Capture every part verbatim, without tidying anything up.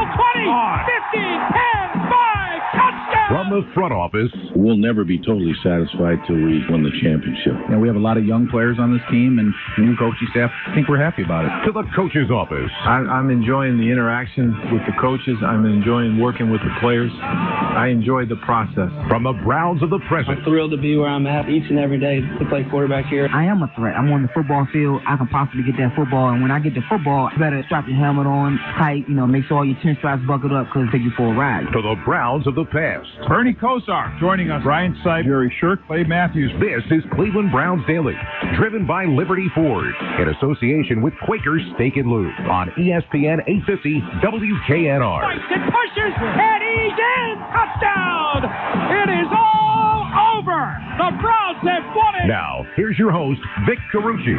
twenty, fifteen, ten, five, touchdown! From the front office, we'll never be totally satisfied till we win the championship. And we have a lot of young players on this team and new coaching staff. I think we're happy about it. To the coach's office. I, I'm enjoying the interaction with the coaches. I'm enjoying working with the players. I enjoy the process. From the Browns of the present. I'm thrilled to be where I'm at each and every day to play quarterback here. I am a threat. I'm on the football field. I can possibly get that football. And when I get the football, you better strap your helmet on tight. You know, make sure all your chin straps buckled up because take you for a ride. To the Browns of the past. Bernie Kosar joining us. Brian Sipe, Jerry Shirk, Clay Matthews. This is Cleveland Browns Daily, driven by Liberty Ford, in association with Quaker Steak and Lube on E S P N eight fifty W K N R. Fights and pushes, and he's in. Touchdown! It is all over. The Browns have won it. Now, here's your host, Vic Carucci.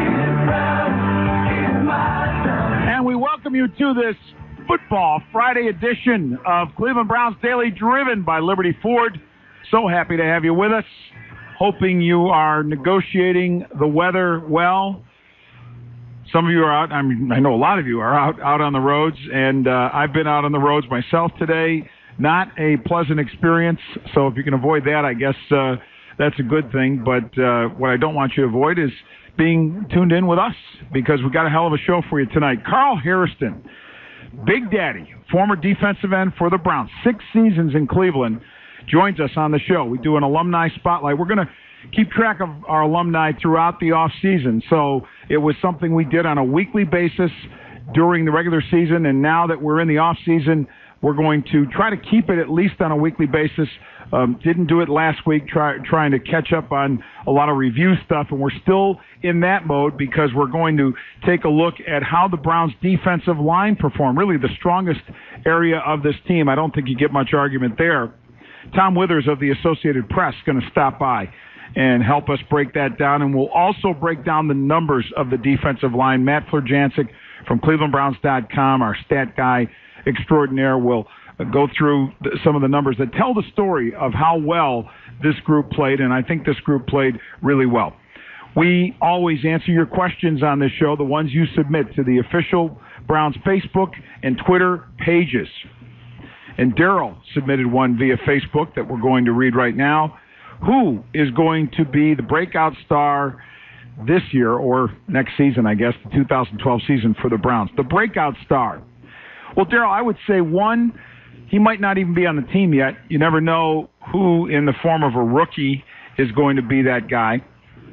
And we welcome you to this Football Friday edition of Cleveland Browns Daily, driven by Liberty Ford. So happy to have you with us. Hoping you are negotiating the weather well. Some of you are out. I mean, I know a lot of you are out, out on the roads, and uh, I've been out on the roads myself today. Not a pleasant experience, so if you can avoid that, I guess uh, that's a good thing. But uh, what I don't want you to avoid is being tuned in with us, because we've got a hell of a show for you tonight. Carl Hairston, Big Daddy, former defensive end for the Browns, six seasons in Cleveland, joins us on the show. We do an alumni spotlight. We're going to keep track of our alumni throughout the off season. So it was something we did on a weekly basis during the regular season, and now that we're in the off season, we're going to try to keep it at least on a weekly basis. Um, didn't do it last week, try, trying to catch up on a lot of review stuff, and we're still in that mode because we're going to take a look at how the Browns' defensive line performed, really the strongest area of this team. I don't think you get much argument there. Tom Withers of the Associated Press is going to stop by and help us break that down, and we'll also break down the numbers of the defensive line. Matt Florjancic from Cleveland Browns dot com, our stat guy extraordinaire, will go through some of the numbers that tell the story of how well this group played, and I think this group played really well. We always answer your questions on this show, the ones you submit to the official Browns Facebook and Twitter pages. And Daryl submitted one via Facebook that we're going to read right now. Who is going to be the breakout star this year, or next season, I guess, the two thousand twelve season for the Browns? The breakout star. Well, Daryl, I would say one, he might not even be on the team yet. You never know who in the form of a rookie is going to be that guy.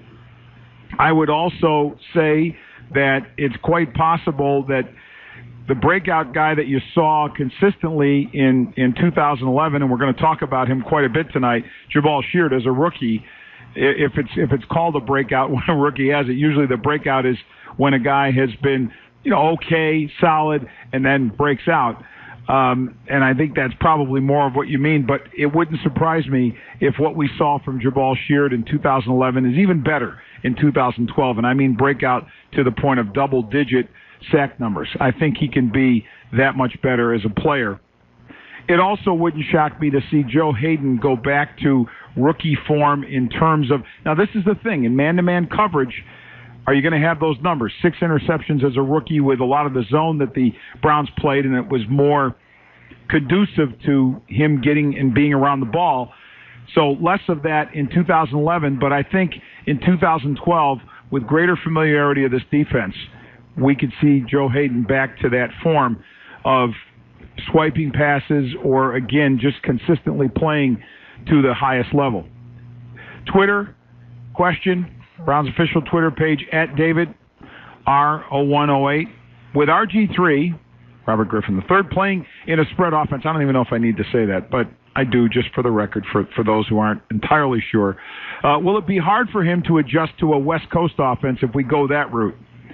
I would also say that it's quite possible that the breakout guy that you saw consistently in, in two thousand eleven, and we're going to talk about him quite a bit tonight, Jabaal Sheard as a rookie, if it's if it's called a breakout when a rookie has it, usually the breakout is when a guy has been, you know, okay, solid, and then breaks out. Um, and I think that's probably more of what you mean, but it wouldn't surprise me if what we saw from Jabaal Sheard in two thousand eleven is even better in two thousand twelve, and I mean breakout to the point of double-digit sack numbers. I think he can be that much better as a player. It also wouldn't shock me to see Joe Hayden go back to rookie form in terms of, now this is the thing, in man-to-man coverage, are you going to have those numbers? Six interceptions as a rookie with a lot of the zone that the Browns played, and it was more conducive to him getting and being around the ball. So less of that in two thousand eleven, but I think in two thousand twelve, with greater familiarity of this defense, we could see Joe Hayden back to that form of swiping passes or, again, just consistently playing to the highest level. Twitter question, Browns official Twitter page, at David R zero one zero eight. With R G three, Robert Griffin the third, playing in a spread offense, I don't even know if I need to say that, but I do just for the record, for, for those who aren't entirely sure. Uh, will it be hard for him to adjust to a West Coast offense if we go that route?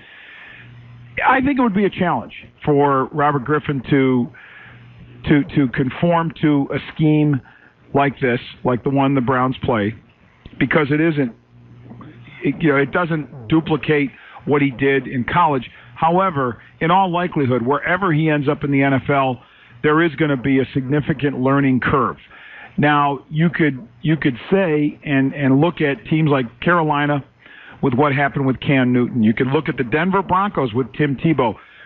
I think it would be a challenge for Robert Griffin to to to conform to a scheme like this, like the one the Browns play, because it isn't, it, you know, it doesn't duplicate what he did in college. However, in all likelihood, wherever he ends up in the N F L, there is going to be a significant learning curve. Now, you could you could say and and look at teams like Carolina with what happened with Cam Newton. You could look at the Denver Broncos with Tim Tebow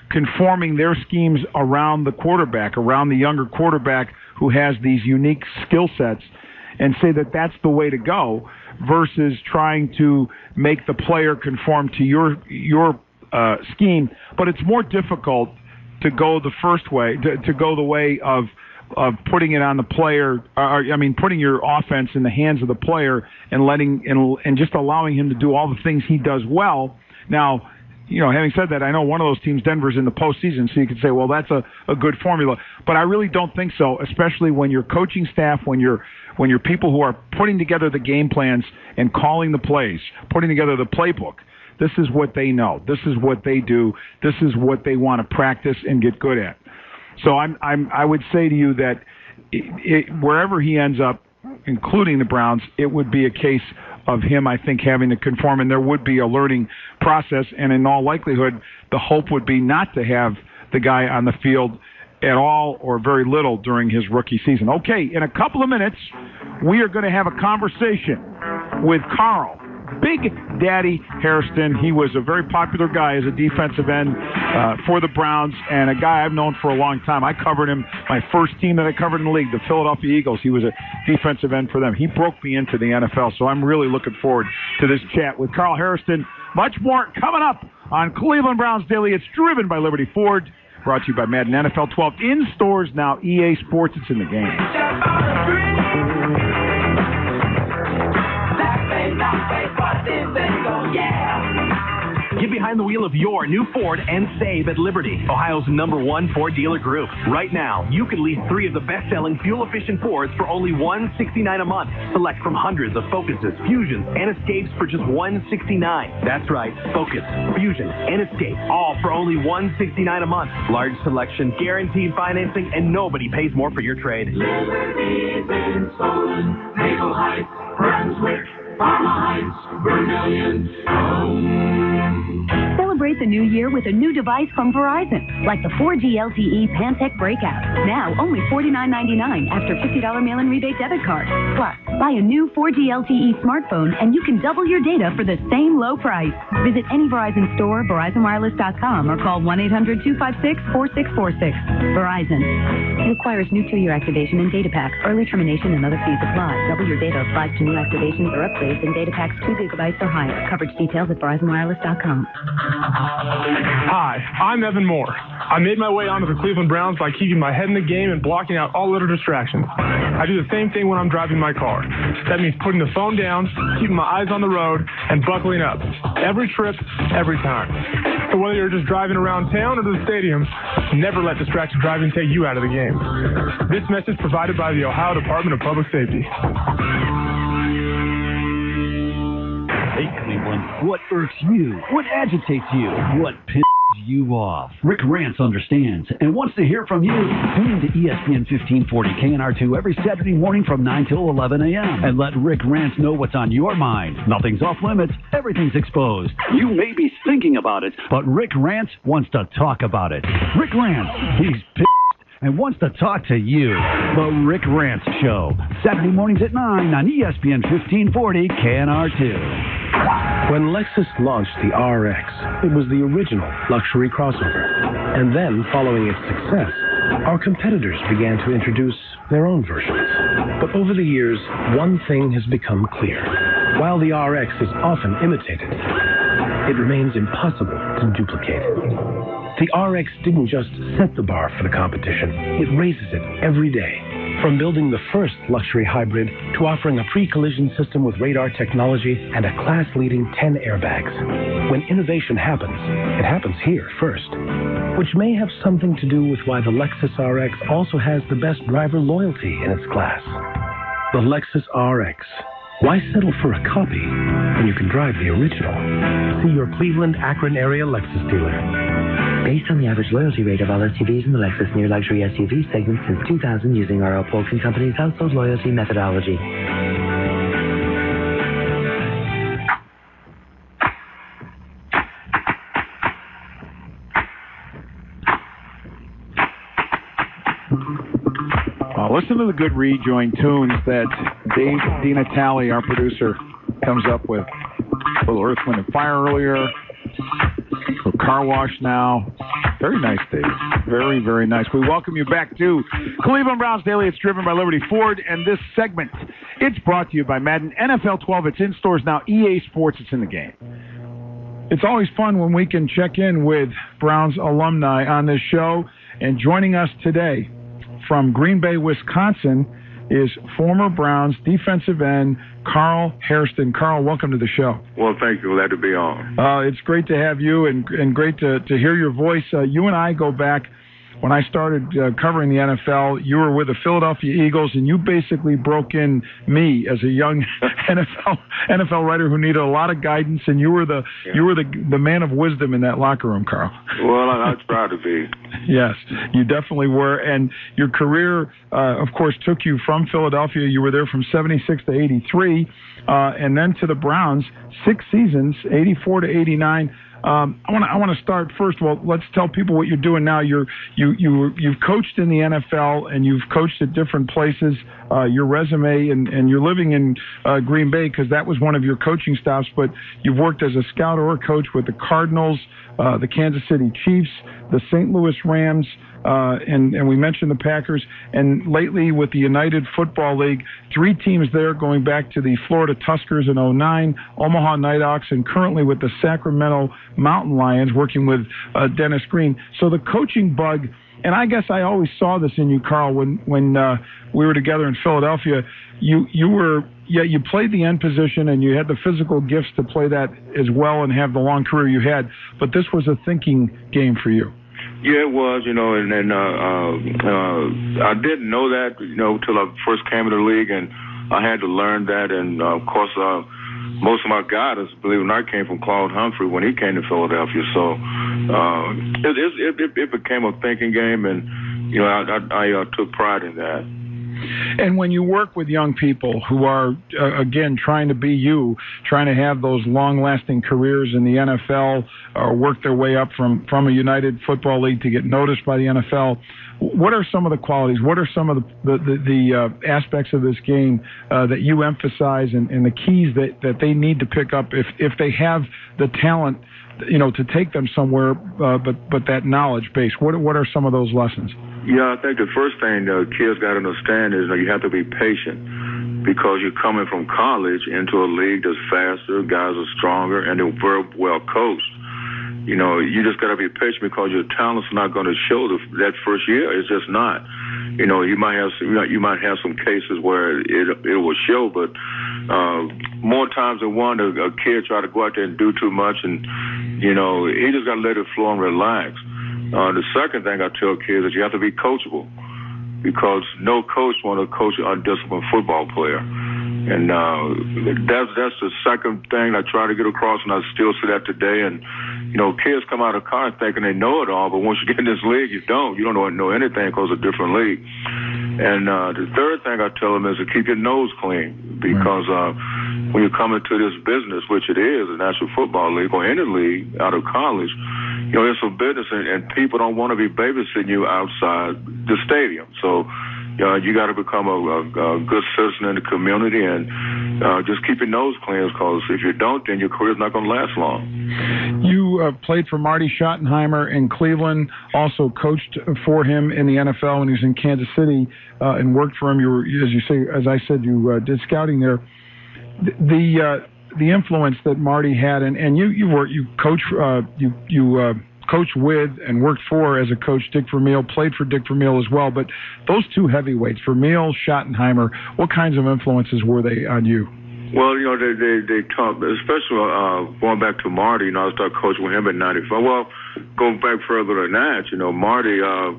conforming their schemes around the quarterback, around the younger quarterback who has these unique skill sets, and say that that's the way to go versus trying to make the player conform to your your uh, scheme. But it's more difficult to go the first way, to, to go the way of of putting it on the player, or, I mean, putting your offense in the hands of the player and letting and, and just allowing him to do all the things he does well. Now, you know, having said that, I know one of those teams, Denver's in the postseason, so you could say, well, that's a, a good formula. But I really don't think so, especially when your coaching staff, when you're when you're people who are putting together the game plans and calling the plays, putting together the playbook. This is what they know. This is what they do. This is what they want to practice and get good at. So I'm, I'm, I would say to you that it, it, wherever he ends up, including the Browns, it would be a case of him, I think, having to conform, and there would be a learning process, and in all likelihood, the hope would be not to have the guy on the field at all or very little during his rookie season. Okay, in a couple of minutes, we are going to have a conversation with Carl Big Daddy Hairston. He was a very popular guy as a defensive end uh, for the Browns, and a guy I've known for a long time. I covered him, my first team that I covered in the league, the Philadelphia Eagles. He was a defensive end for them. He broke me into the N F L, so I'm really looking forward to this chat with Carl Hairston. Much more coming up on Cleveland Browns Daily. It's driven by Liberty Ford, brought to you by Madden N F L twelve. In stores now, E A Sports. It's in the game. Get behind the wheel of your new Ford and save at Liberty, Ohio's number one Ford dealer group. Right now, you can lease three of the best-selling fuel-efficient Fords for only one hundred sixty-nine dollars a month. Select from hundreds of Focuses, Fusions, and Escapes for just one hundred sixty-nine dollars. That's right, Focus, Fusion, and Escape, all for only one hundred sixty-nine dollars a month. Large selection, guaranteed financing, and nobody pays more for your trade. Liberty, Benson, Maple Heights, Brunswick, Parma Heights, Vermillion, home. Celebrate the new year with a new device from Verizon, like the four G L T E Pantech Breakout. Now only forty-nine ninety-nine after fifty dollars mail-in rebate debit card. Plus, buy a new four G L T E smartphone and you can double your data for the same low price. Visit any Verizon store, Verizon Wireless dot com, or call one eight hundred two five six four six four six. Verizon. It requires new two-year activation and data packs. Early termination and other fees apply. Double your data applies to new activations or upgrades in data packs two gigabytes or higher. Coverage details at Verizon Wireless dot com. Hi, I'm Evan Moore. I made my way onto the Cleveland Browns by keeping my head in the game and blocking out all other distractions. I do the same thing when I'm driving my car. That means putting the phone down, keeping my eyes on the road, and buckling up. Every trip, every time. So whether you're just driving around town or to the stadium, never let distracted driving take you out of the game. This message provided by the Ohio Department of Public Safety. Hey, Cleveland, what irks you? What agitates you? What pisses you off? Rick Rance understands and wants to hear from you. Tune in to E S P N fifteen forty K N R two every Saturday morning from nine till eleven a.m. and let Rick Rance know what's on your mind. Nothing's off limits. Everything's exposed. You may be thinking about it, but Rick Rance wants to talk about it. Rick Rance, he's pissed and wants to talk to you. The Rick Rance Show, Saturday mornings at nine on E S P N fifteen forty K N R two. When Lexus launched the R X, it was the original luxury crossover. And then, following its success, our competitors began to introduce their own versions. But over the years, one thing has become clear. While the R X is often imitated, it remains impossible to duplicate. The R X didn't just set the bar for the competition, it raises it every day. From building the first luxury hybrid to offering a pre-collision system with radar technology and a class-leading ten airbags. When innovation happens, it happens here first, which may have something to do with why the Lexus R X also has the best driver loyalty in its class. The Lexus R X. Why settle for a copy when you can drive the original? See your Cleveland, Akron area Lexus dealer. Based on the average loyalty rate of all S U Vs in the Lexus near luxury S U V segment since two thousand using R L Polk and Company's household loyalty methodology. Uh, listen to the good rejoin tunes that Dave DiNatale, our producer, comes up with. A little Earth, Wind, and Fire earlier. A little Car Wash now. Very nice, Dave. Very, very nice. We welcome you back to Cleveland Browns Daily. It's driven by Liberty Ford, and this segment, it's brought to you by Madden N F L twelve. It's in stores now. E A Sports, it's in the game. It's always fun when we can check in with Browns alumni on this show, and joining us today from Green Bay, Wisconsin, is former Browns defensive end Carl Hairston. Carl, welcome to the show. Well, thank you. Glad to be on. Uh, it's great to have you and, and great to, to hear your voice. Uh, you and I go back. When I started uh, covering the N F L, you were with the Philadelphia Eagles, and you basically broke in me as a young N F L N F L writer who needed a lot of guidance, and you were the yeah. you were the the man of wisdom in that locker room, Carl. Well, I, I tried to be. Yes, you definitely were, and your career, uh, of course, took you from Philadelphia. You were there from seventy-six to eighty-three, uh, and then to the Browns, six seasons, eighty-four to eighty-nine. Um, I want to I want to start first of all. Let's tell people what you're doing now. You're you you you've coached in the N F L and you've coached at different places. Uh, your resume and, and you're living in uh, Green Bay because that was one of your coaching stops. But you've worked as a scout or a coach with the Cardinals, uh, the Kansas City Chiefs, the Saint Louis Rams, uh, and and we mentioned the Packers. And lately with the United Football League, three teams there going back to the Florida Tuskers in oh nine, Omaha Nighthawks, and currently with the Sacramento Mountain Lions, working with uh, Dennis Green. So the coaching bug, and I guess I always saw this in you, Carl, when when uh, we were together in Philadelphia. You you were yeah you played the end position and you had the physical gifts to play that as well and have the long career you had. But this was a thinking game for you. Yeah, it was, you know, and then uh, uh, uh, I didn't know that, you know, till I first came to the league, and I had to learn that, and uh, of course. Uh, Most of my guidance, believe it or not, came from Claude Humphrey when he came to Philadelphia. So uh, it, it, it, it became a thinking game, and you know I, I, I uh, took pride in that. And when you work with young people who are, uh, again, trying to be you, trying to have those long-lasting careers in the N F L or work their way up from, from a United Football League to get noticed by the N F L, what are some of the qualities? What are some of the the, the, the uh, aspects of this game uh, that you emphasize and, and the keys that, that they need to pick up if, if they have the talent, you know, to take them somewhere, uh, but but that knowledge base? What what are some of those lessons? Yeah, I think the first thing the kids got to understand is that you have to be patient because you're coming from college into a league that's faster, guys are stronger, and they're very well coached. You know, you just got to be patient because your talent's not going to show the, that first year. It's just not. You know, you might have some, you might have some cases where it it will show, but uh, more times than one, a, a kid try to go out there and do too much, and you know, he just got to let it flow and relax. Uh, the second thing I tell kids is you have to be coachable because no coach want to coach an undisciplined football player. And uh, that's that's the second thing I try to get across, and I still see that today. And, you know, kids come out of college thinking they know it all, but once you get in this league, you don't. You don't know, know anything because it's a different league. And uh, the third thing I tell them is to keep your nose clean because uh, when you come into this business, which it is, the National Football League or any league out of college, you know, it's a business, and, and people don't want to be babysitting you outside the stadium. So, Uh, you got to become a, a, a good citizen in the community and uh, just keep your nose clean because if you don't, then your career's not going to last long. You uh, played for Marty Schottenheimer in Cleveland, also coached for him in the N F L when he was in Kansas City uh, and worked for him. You were, as you say, as I said, you uh, did scouting there. The the, uh, the influence that Marty had, and, and you you were you coach uh, you you. Uh, coached with and worked for as a coach Dick Vermeil, played for Dick Vermeil as well. But those two heavyweights, Vermeil, Schottenheimer, what kinds of influences were they on you? Well, you know, they they, they talk, especially uh, going back to Marty. You know, I started coaching with him in ninety-five. Well, going back further than that, you know, Marty, uh,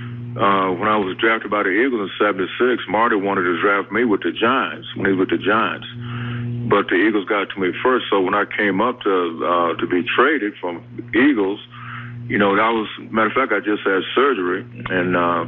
uh, when I was drafted by the Eagles in seventy-six, Marty wanted to draft me with the Giants, when he was with the Giants. But the Eagles got to me first. So when I came up to uh, to be traded from Eagles, you know, that was, matter of fact, I just had surgery, and uh,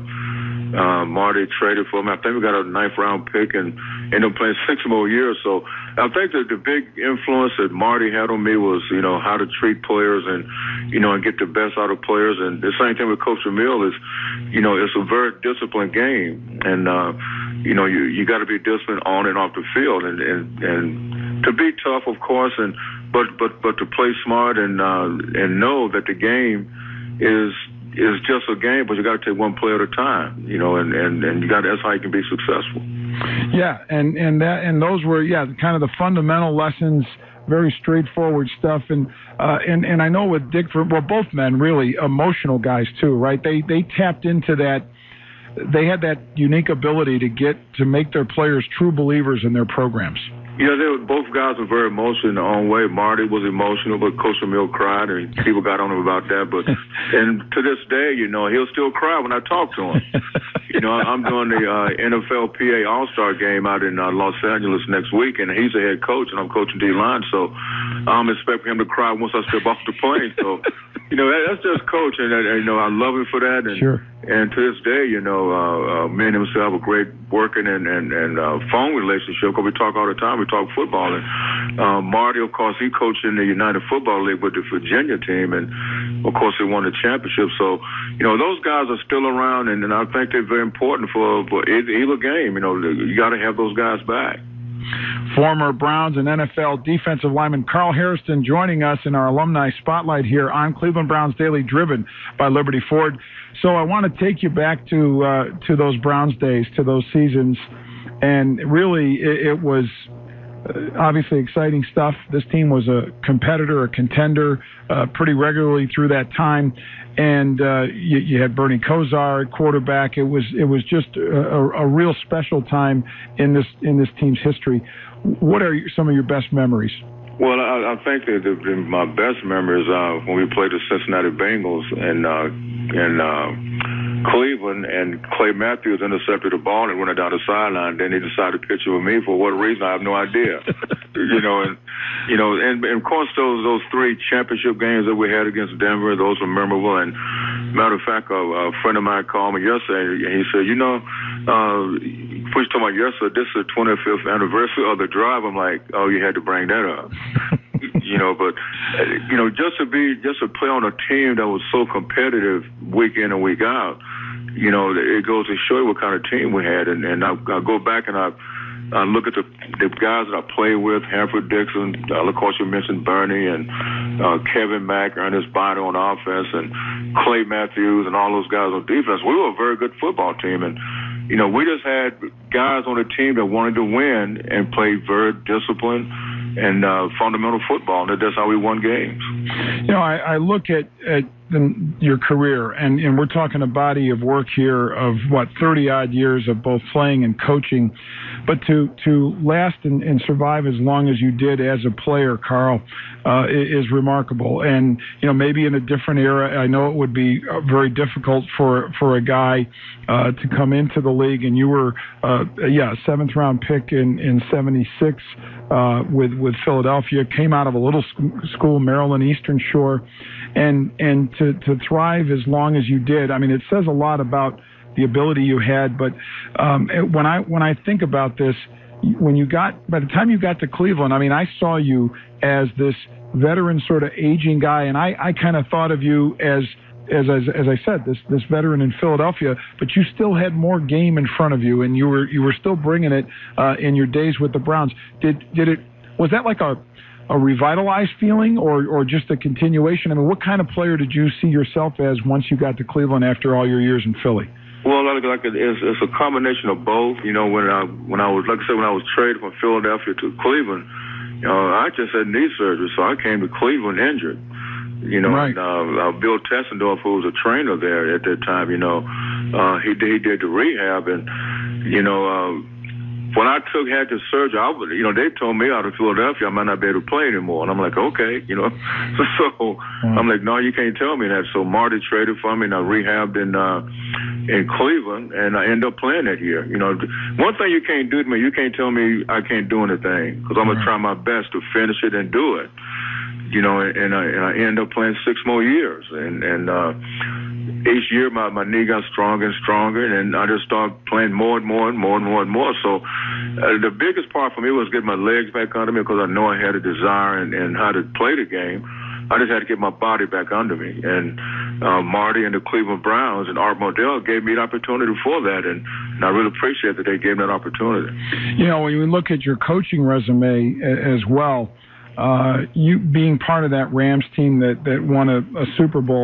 uh, Marty traded for me. I think we got a ninth round pick and ended up playing six more years. So I think that the big influence that Marty had on me was, you know, how to treat players and, you know, and get the best out of players. And the same thing with Coach Vermeil is, you know, it's a very disciplined game. And, uh, you know, you, you got to be disciplined on and off the field and, and, and to be tough, of course, and But but but to play smart and uh, and know that the game is it's just a game, but you got to take one play at a time, you know, and, and, and you got that's how you can be successful. Yeah, and, and that and those were yeah kind of the fundamental lessons, very straightforward stuff, and uh, and and I know with Dick, well, both men really emotional guys too, right? They they tapped into that. They had that unique ability to get to make their players true believers in their programs. Yeah, they were, both guys were very emotional in their own way. Marty was emotional, but Coach Emil cried, and people got on him about that. But and to this day, you know, he'll still cry when I talk to him. You know, I'm doing the uh, N F L P A All-Star game out in uh, Los Angeles next week, and he's the head coach, and I'm coaching D-line, so I'm expecting him to cry once I step off the plane. So, you know, that, that's just coach, and, and, you know, I love him for that. And, sure. And to this day, you know, uh, uh, me and him still have a great working and, and, and uh, phone relationship, because we talk all the time. We talk football. And uh, Marty, of course, he coached in the United Football League with the Virginia team, and, of course, they won the championship. So, you know, those guys are still around, and, and I think they're very important for, for either game. You know, you got to have those guys back. Former Browns and N F L defensive lineman Carl Hairston joining us in our alumni spotlight here on Cleveland Browns Daily, driven by Liberty Ford. So I want to take you back to uh, to those Browns days, to those seasons, and really it, it was uh, obviously exciting stuff. This team was a competitor, a contender, uh, pretty regularly through that time. And uh, you, you had Bernie Kosar at quarterback. It was it was just a, a real special time in this in this team's history. What are some of your best memories? Well, I, I think that the, the, my best memories uh, when we played the Cincinnati Bengals and uh, in uh, Cleveland, and Clay Matthews intercepted the ball and went down the sideline. Then he decided to pitch it with me for what reason, I have no idea. you know, and you know, and, and of course those those three championship games that we had against Denver, those were memorable. And matter of fact, a, a friend of mine called me yesterday, and he said, you know, uh, we talking about yesterday, this is the twenty-fifth anniversary of the drive. I'm like, oh, you had to bring that up. You know, but, uh, you know, just to be, just to play on a team that was so competitive week in and week out, you know, it goes to show you what kind of team we had. And, and I, I go back and I, I look at the, the guys that I played with, Hanford Dixon, uh, of course you mentioned Bernie, and uh, Kevin Mack, Ernest Bynum on offense, and Clay Matthews, and all those guys on defense. We were a very good football team. And, you know, we just had guys on the team that wanted to win and played very disciplined and uh, fundamental football, and that's how we won games. You know, I, I look at, at the, your career, and, and we're talking a body of work here of, what, thirty-odd years of both playing and coaching. But to, to last and, and survive as long as you did as a player, Carl, uh, is remarkable. And, you know, maybe in a different era, I know it would be very difficult for, for a guy uh, to come into the league, and you were, uh, yeah, a seventh-round pick in, in seventy-six uh, with, with Philadelphia, came out of a little school, Maryland Eastern Shore, and and to, to thrive as long as you did. I mean, it says a lot about the ability you had, but um, when I when I think about this, when you got, by the time you got to Cleveland, I mean, I saw you as this veteran sort of aging guy, and I, I kind of thought of you as, as, as, as I said, this, this veteran in Philadelphia, but you still had more game in front of you, and you were, you were still bringing it uh, in your days with the Browns. Did, did it, was that like a, a revitalized feeling, or, or just a continuation? I mean, what kind of player did you see yourself as once you got to Cleveland after all your years in Philly? Well, like, like it's, it's a combination of both. You know, when I when I was, like I said, when I was traded from Philadelphia to Cleveland, you know, I just had knee surgery, so I came to Cleveland injured. You know, right. and, uh, uh, Bill Tessendorf, who was a trainer there at that time, you know, uh, he he did the rehab, and you know, uh, when I took had the surgery, I was, you know, they told me out of Philadelphia I might not be able to play anymore, and I'm like, okay, you know, so mm. I'm like, no, you can't tell me that. So Marty traded for me, and I rehabbed in uh, in Cleveland, and I ended up playing that year. You know, one thing you can't do to me, you can't tell me I can't do anything, because I'm gonna try my best to finish it and do it. You know, and, and, I, and I ended up playing six more years, and and uh, each year my, my knee got stronger and stronger, and I just started playing more and more and more and more and more. So uh, the biggest part for me was getting my legs back under me, because I know I had a desire and, and how to play the game. I just had to get my body back under me. And uh, Marty and the Cleveland Browns and Art Modell gave me an opportunity for that, and, and I really appreciate that they gave me that opportunity. You know, when you look at your coaching resume as well, uh, you being part of that Rams team that, that won a, a Super Bowl,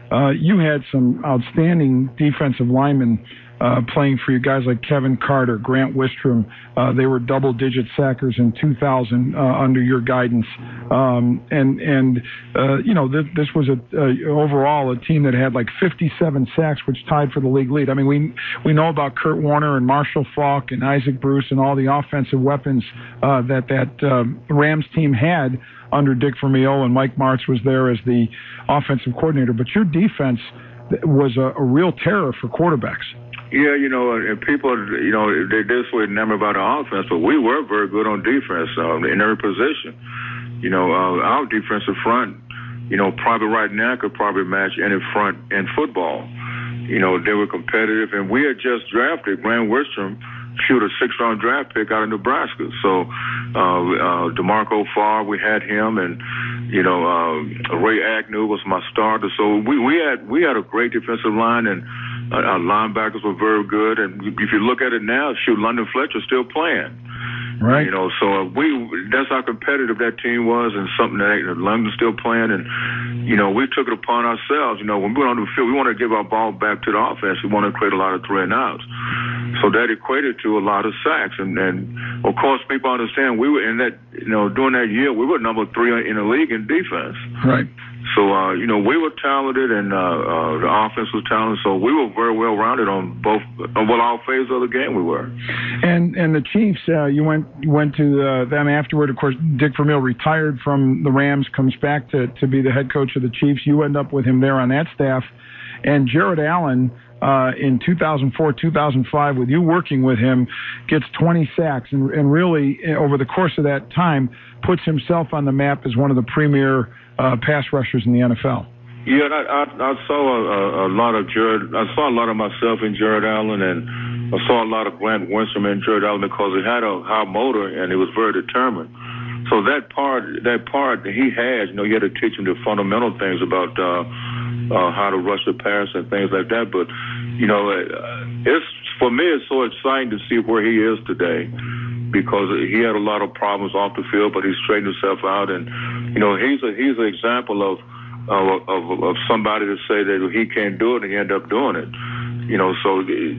uh, you had some outstanding defensive linemen uh, playing for you, guys like Kevin Carter, Grant Wistrom. Uh, they were double-digit sackers in two thousand uh, under your guidance. Um, and, and uh, you know, th- this was a, uh, overall a team that had like fifty-seven sacks, which tied for the league lead. I mean, we we know about Kurt Warner and Marshall Faulk and Isaac Bruce and all the offensive weapons uh, that that uh, Rams team had under Dick Vermeil, and Mike Martz was there as the offensive coordinator. But your defense was a, a real terror for quarterbacks. Yeah, you know, and people, you know, they this way enamored about the offense, but we were very good on defense uh, in every position. You know, uh, our defensive front, you know, probably right now could probably match any front in football. You know, they were competitive, and we had just drafted Grant Wistrom, shoot a six-round draft pick out of Nebraska. So, uh, uh, DeMarco Farr, we had him, and you know, uh, Ray Agnew was my starter. So we, we had we had a great defensive line, and uh, our linebackers were very good. And if you look at it now, shoot, London Fletcher's still playing. Right. You know, so uh, we that's how competitive that team was, and something that uh, London's still playing. And, you know, we took it upon ourselves. You know, when we went on the field, we want to give our ball back to the offense. We want to create a lot of three and outs. So that equated to a lot of sacks. And, and of course, people understand we were in that, you know, during that year, we were number three in the league in defense. Right. So, uh, you know, we were talented, and uh, uh, the offense was talented. So we were very well rounded on both, on well, all phases of the game we were. And and the Chiefs, uh, you went you went to uh, them afterward. Of course, Dick Vermeil retired from the Rams, comes back to, to be the head coach of the Chiefs. You end up with him there on that staff. And Jared Allen, uh, in two thousand four, two thousand five, with you working with him, gets twenty sacks, and, and really, over the course of that time, puts himself on the map as one of the premier uh, pass rushers in the N F L. Yeah, I, I, I saw a, a lot of Jared. I saw a lot of myself in Jared Allen, and I saw a lot of Grant Winston in Jared Allen because he had a high motor and he was very determined. So that part, that part that he has, you know, you had to teach him the fundamental things about uh, uh, how to rush the pass and things like that. But you know, it's for me, it's so exciting to see where he is today, because he had a lot of problems off the field, but he straightened himself out, and you know, he's a he's an example of. Of, of, of somebody to say that he can't do it and he ended up doing it. You know, so,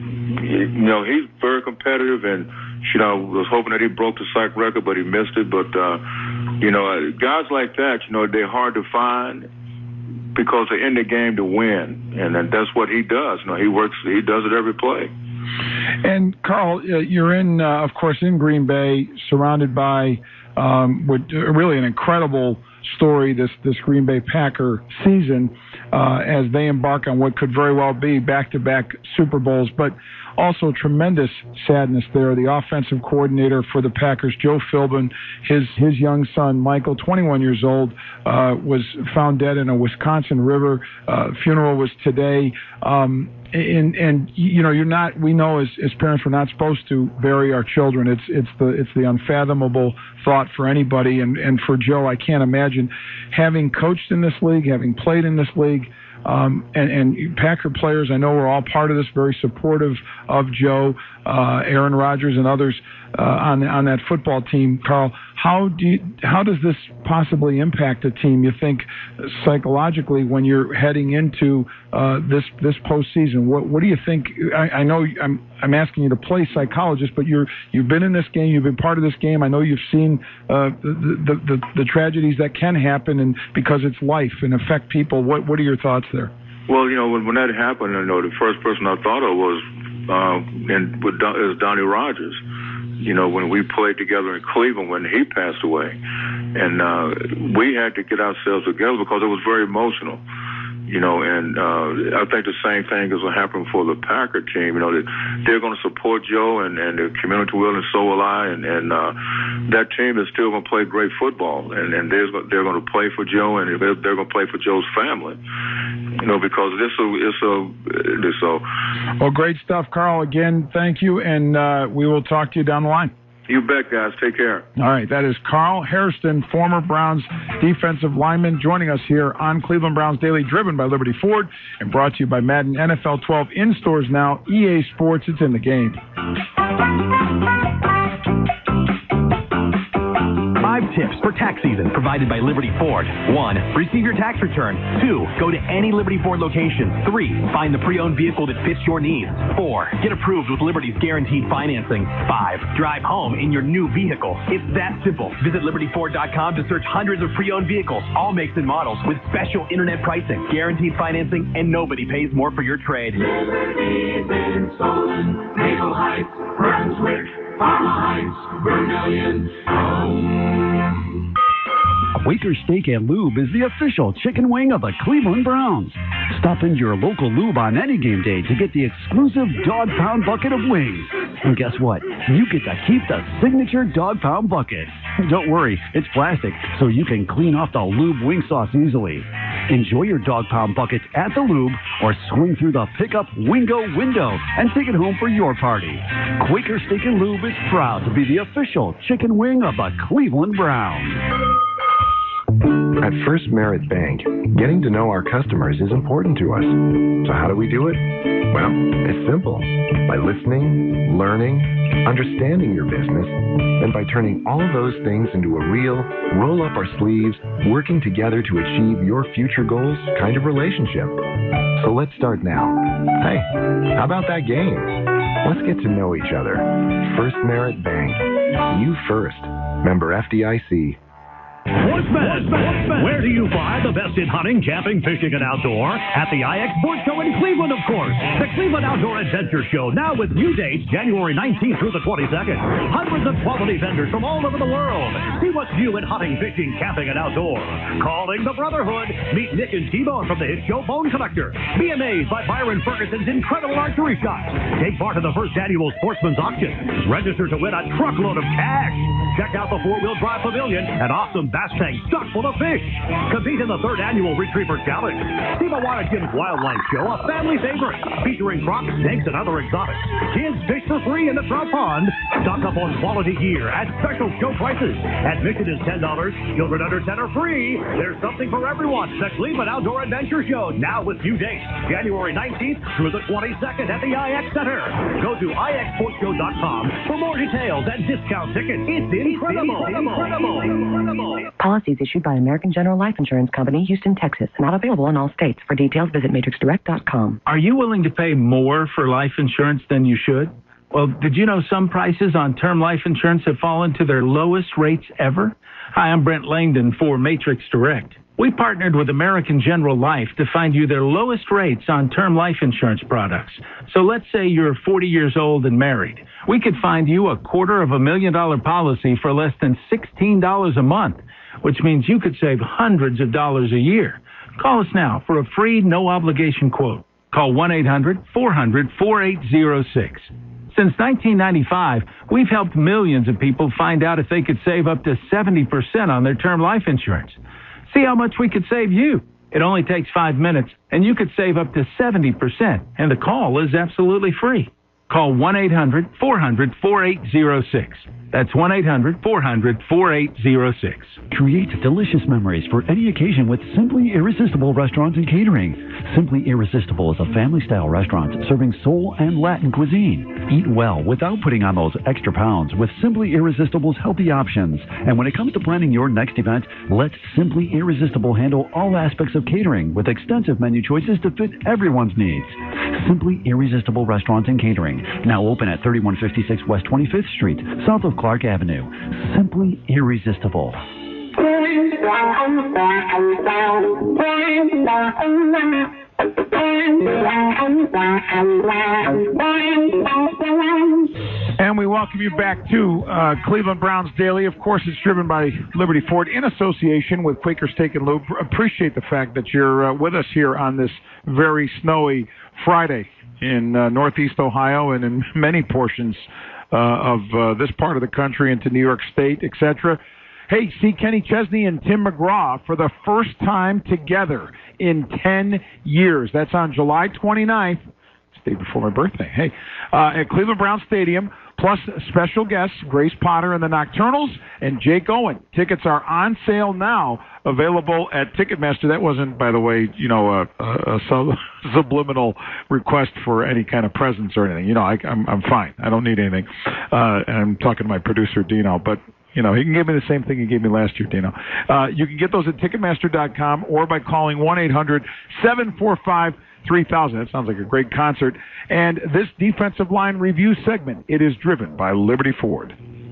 you know, he's very competitive, and, you know, was hoping that he broke the sack record, but he missed it. But, uh, you know, guys like that, you know, they're hard to find because they're in the game to win. And, and that's what he does. You know, he works, he does it every play. And, Carl, you're in, uh, of course, in Green Bay, surrounded by um, with really an incredible story this this Green Bay Packer season uh, as they embark on what could very well be back-to-back Super Bowls, but also tremendous sadness there. The offensive coordinator for the Packers, Joe Philbin, his his young son Michael, twenty-one years old, uh, was found dead in a Wisconsin river. Uh, funeral was today. Um, and and you know, you're not. We know as as parents we're not supposed to bury our children. It's it's the it's the unfathomable thought for anybody. And and for Joe, I can't imagine having coached in this league, having played in this league. Um, and, and Packer players, I know we're all part of this, very supportive of Joe, uh, Aaron Rodgers, and others uh, on on that football team. Carl, how do you, how does this possibly impact a team? You think psychologically when you're heading into uh, this this postseason? What what do you think? I, I know I'm I'm asking you to play psychologist, but you're you've been in this game, you've been part of this game. I know you've seen uh, the, the the the tragedies that can happen, and because it's life and affect people. What what are your thoughts there? Well, you know, when, when that happened, you know, the first person I thought of was uh, and with Don, is Donnie Rogers. You know, when we played together in Cleveland when he passed away, and uh, we had to get ourselves together because it was very emotional. You know, and uh, I think the same thing is going to happen for the Packer team. You know, that they're going to support Joe, and, and the community will, and so will I. And, and uh, that team is still going to play great football, and, and they're, they're going to play for Joe, and they're, they're going to play for Joe's family. You know, because this is a, this a. Well, great stuff, Carl. Again, thank you, and uh, we will talk to you down the line. You bet, guys. Take care. All right, that is Carl Hairston, former Browns defensive lineman, joining us here on Cleveland Browns Daily, driven by Liberty Ford, and brought to you by Madden N F L twelve, in stores now. E A Sports, it's in the game. Five tips for tax season provided by Liberty Ford. One, receive your tax return. Two, go to any Liberty Ford location. Three, find the pre-owned vehicle that fits your needs. Four, get approved with Liberty's guaranteed financing. Five, drive home in your new vehicle. It's that simple. Visit Liberty Ford dot com to search hundreds of pre-owned vehicles, all makes and models, with special internet pricing, guaranteed financing, and nobody pays more for your trade. Liberty's been stolen. Maple Heights, Brunswick, Parma Heights, Vermillion, home. Quaker Steak and Lube is the official chicken wing of the Cleveland Browns. Stop into your local lube on any game day to get the exclusive dog pound bucket of wings. And guess what? You get to keep the signature dog pound bucket. Don't worry, it's plastic, so you can clean off the lube wing sauce easily. Enjoy your dog pound buckets at the lube or swing through the pickup Wingo window and take it home for your party. Quaker Steak and Lube is proud to be the official chicken wing of the Cleveland Browns. At First Merit Bank, getting to know our customers is important to us. So how do we do it? Well, it's simple. By listening, learning, understanding your business, and by turning all those things into a real, roll up our sleeves, working together to achieve your future goals kind of relationship. So let's start now. Hey, how about that game? Let's get to know each other. First Merit Bank. You first. Member F D I C. Sportsman, where do you find the best in hunting, camping, fishing, and outdoor? At the I X Sports Show in Cleveland, of course. The Cleveland Outdoor Adventure Show, now with new dates, January nineteenth through the twenty-second. Hundreds of quality vendors from all over the world. See what's new in hunting, fishing, camping, and outdoor. Calling the Brotherhood. Meet Nick and T-Bone from the hit show Bone Collector. Be amazed by Byron Ferguson's incredible archery shots. Take part in the first annual Sportsman's Auction. Register to win a truckload of cash. Check out the four-wheel drive pavilion, an awesome bass tank stuck full of fish. Compete in the third annual Retriever Challenge. See Moana Jim's Wildlife Show, a family favorite, featuring crocs, snakes, and other exotics. Kids fish for free in the trout pond. Stock up on quality gear at special show prices. Admission is ten dollars. Children under ten are free. There's something for everyone. The Cleveland Outdoor Adventure Show, now with new dates, January nineteenth through the twenty-second at the I X Center. Go to I X sports show dot com for more details and discount tickets. It's incredible. Incredible. Incredible. Policies issued by American General Life Insurance Company, Houston, Texas. Not available in all states. For details, visit matrix direct dot com. Are you willing to pay more for life insurance than you should? Well, did you know some prices on term life insurance have fallen to their lowest rates ever? Hi, I'm Brent Langdon for Matrix Direct. We partnered with American General Life to find you their lowest rates on term life insurance products. So let's say you're forty years old and married. We could find you a quarter of a million dollar policy for less than sixteen dollars a month, which means you could save hundreds of dollars a year. Call us now for a free, no-obligation quote. Call one eight hundred four hundred four eight zero six. Since nineteen ninety-five, we've helped millions of people find out if they could save up to seventy percent on their term life insurance. See how much we could save you. It only takes five minutes, and you could save up to seventy percent, and the call is absolutely free. Call one eight hundred four hundred four eight zero six. That's one eight hundred four hundred four eight zero six. Create delicious memories for any occasion with Simply Irresistible Restaurants and Catering. Simply Irresistible is a family-style restaurant serving soul and Latin cuisine. Eat well without putting on those extra pounds with Simply Irresistible's healthy options. And when it comes to planning your next event, let Simply Irresistible handle all aspects of catering with extensive menu choices to fit everyone's needs. Simply Irresistible Restaurants and Catering, now open at thirty-one fifty-six West twenty-fifth Street, south of Clark Avenue. Simply Irresistible. And we welcome you back to uh, Cleveland Browns Daily. Of course, it's driven by Liberty Ford in association with Quaker Steak and Lube. Appreciate the fact that you're uh, with us here on this very snowy Friday in uh, Northeast Ohio and in many portions uh, of uh, this part of the country into New York State, et cetera. Hey, see Kenny Chesney and Tim McGraw for the first time together in ten years. That's on July twenty-ninth, day before my birthday. Hey, uh, at Cleveland Browns Stadium, plus special guests Grace Potter and the Nocturnals and Jake Owen. Tickets are on sale now, available at Ticketmaster. That wasn't, by the way, you know, a, a, a sub, subliminal request for any kind of presents or anything. You know, I, I'm I'm fine. I don't need anything. Uh, and I'm talking to my producer Dino, but You know, he can give me the same thing he gave me last year, Dino. Uh, you can get those at Ticketmaster dot com or by calling one eight hundred seven four five three thousand. That sounds like a great concert. And this defensive line review segment, it is driven by Liberty Ford.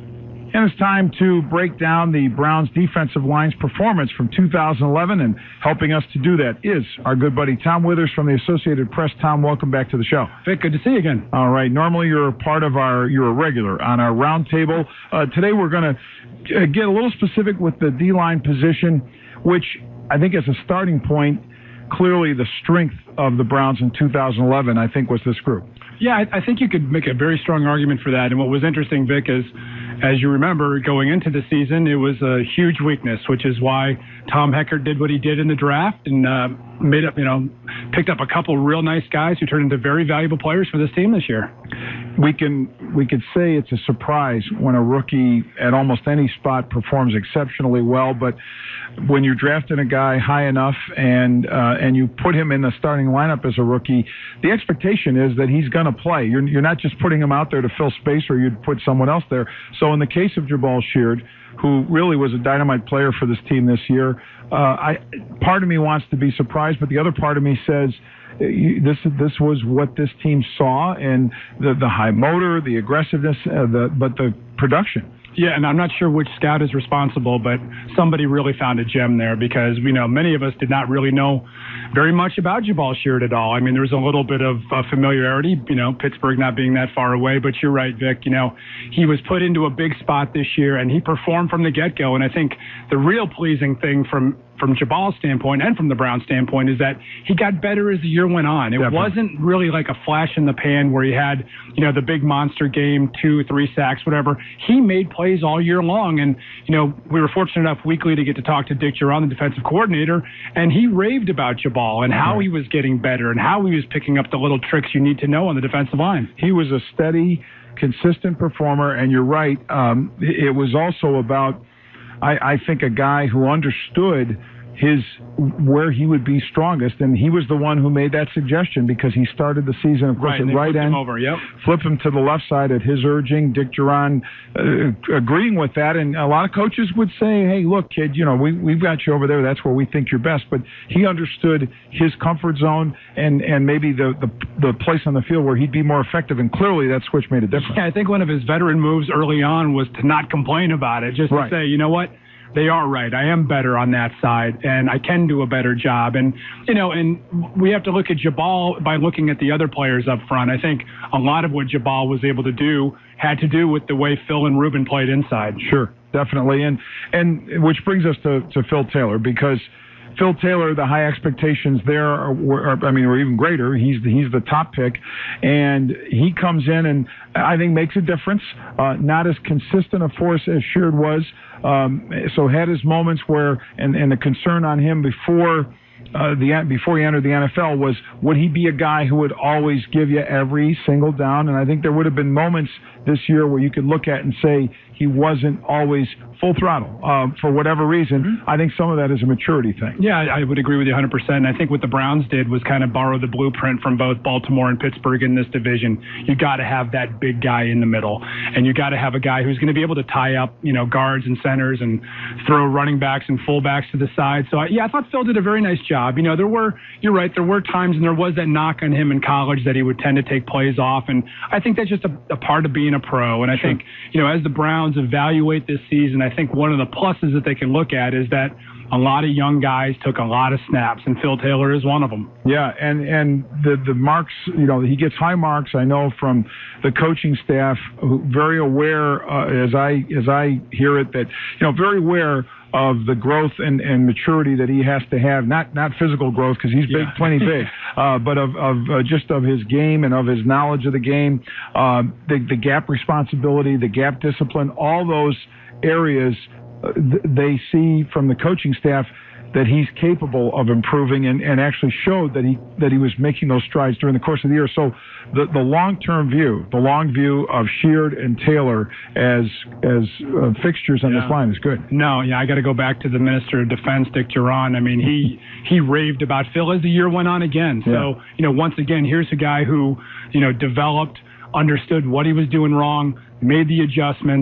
And it's time to break down the Browns defensive line's performance from two thousand eleven, and helping us to do that is our good buddy Tom Withers from the Associated Press. Tom, welcome back to the show. Vic, good to see you again. All right. Normally you're a part of our, you're a regular on our roundtable. Uh, today we're going to get a little specific with the D-line position, which I think as a starting point, clearly the strength of the Browns in two thousand eleven, I think, was this group. Yeah, I, I think you could make a very strong argument for that. And what was interesting, Vic, is as you remember, going into the season, it was a huge weakness, which is why Tom Heckert did what he did in the draft and uh, made up, you know, picked up a couple real nice guys who turned into very valuable players for this team this year. We can we could say it's a surprise when a rookie at almost any spot performs exceptionally well, but when you're drafting a guy high enough and uh, and you put him in the starting lineup as a rookie, the expectation is that he's going to play. You're you're not just putting him out there to fill space, or you'd put someone else there. So in the case of Jabaal Sheard, who really was a dynamite player for this team this year, uh, I part of me wants to be surprised, but the other part of me says, This this was what this team saw, and the the high motor, the aggressiveness, uh, the but the production. Yeah, and I'm not sure which scout is responsible, but somebody really found a gem there, because you know many of us did not really know very much about Jabaal Sheard at all. I mean, there was a little bit of uh, familiarity, you know, Pittsburgh not being that far away, but you're right, Vic. You know, he was put into a big spot this year, and he performed from the get-go. And I think the real pleasing thing from from Jabal's standpoint and from the Browns standpoint is that he got better as the year went on. It Definitely. wasn't really like a flash in the pan where he had, you know, the big monster game, two, three sacks, whatever. He made plays all year long. And, you know, we were fortunate enough weekly to get to talk to Dick Duran, the defensive coordinator, and he raved about Jabal and how he was getting better and how he was picking up the little tricks you need to know on the defensive line. He was a steady, consistent performer. And you're right. Um, it was also about, I, I think, a guy who understood his where he would be strongest, and he was the one who made that suggestion, because he started the season, of course, right, at right end, over, yep. flip him to the left side at his urging. Dick Duran uh, agreeing with that, and a lot of coaches would say, "Hey, look, kid, you know, we we've got you over there. That's where we think you're best." But he understood his comfort zone and and maybe the the, the place on the field where he'd be more effective, and clearly that switch made a difference. Yeah, I think one of his veteran moves early on was to not complain about it, just right. to say, you know what, they are right. I am better on that side, and I can do a better job. And, you know, and we have to look at Jabal by looking at the other players up front. I think a lot of what Jabal was able to do had to do with the way Phil and Ruben played inside. Sure, definitely. And and which brings us to, to Phil Taylor, because Phil Taylor, the high expectations there are, were, I mean, were even greater. He's the, he's the top pick, and he comes in and I think makes a difference. Uh, not as consistent a force as Sheard was, um, so had his moments where, and, and the concern on him before uh, the before he entered the N F L was, would he be a guy who would always give you every single down? And I think there would have been moments this year where you could look at and say he wasn't always full throttle uh, for whatever reason. Mm-hmm. I think some of that is a maturity thing. Yeah, I would agree with you one hundred percent. I think what the Browns did was kind of borrow the blueprint from both Baltimore and Pittsburgh in this division. You got to have that big guy in the middle, and you got to have a guy who's going to be able to tie up, you know, guards and centers and throw running backs and fullbacks to the side. So, I, yeah, I thought Phil did a very nice job. You know, there were, you're right, there were times, and there was that knock on him in college that he would tend to take plays off, and I think that's just a, a part of being a pro. And I sure. think, you know, as the Browns evaluate this season, I think one of the pluses that they can look at is that a lot of young guys took a lot of snaps, and Phil Taylor is one of them. Yeah, and, and the, the marks, you know, he gets high marks, I know, from the coaching staff, who very aware, uh, as I as I hear it, that, you know, very aware of the growth and, and maturity that he has to have, not not physical growth, because he's big, yeah. plenty big, uh, but of, of uh, just of his game and of his knowledge of the game, uh, the, the gap responsibility, the gap discipline, all those areas uh, th- they see from the coaching staff that he's capable of improving, and, and actually showed that he that he was making those strides during the course of the year. So the, the long-term view, the long view of Sheard and Taylor as as uh, fixtures on yeah. this line is good. No, yeah, I got to go back to the Minister of Defense, Dick Duran. I mean, he he raved about Phil as the year went on again. So, yeah. you know, once again, here's a guy who, you know, developed, understood what he was doing wrong, made the adjustments,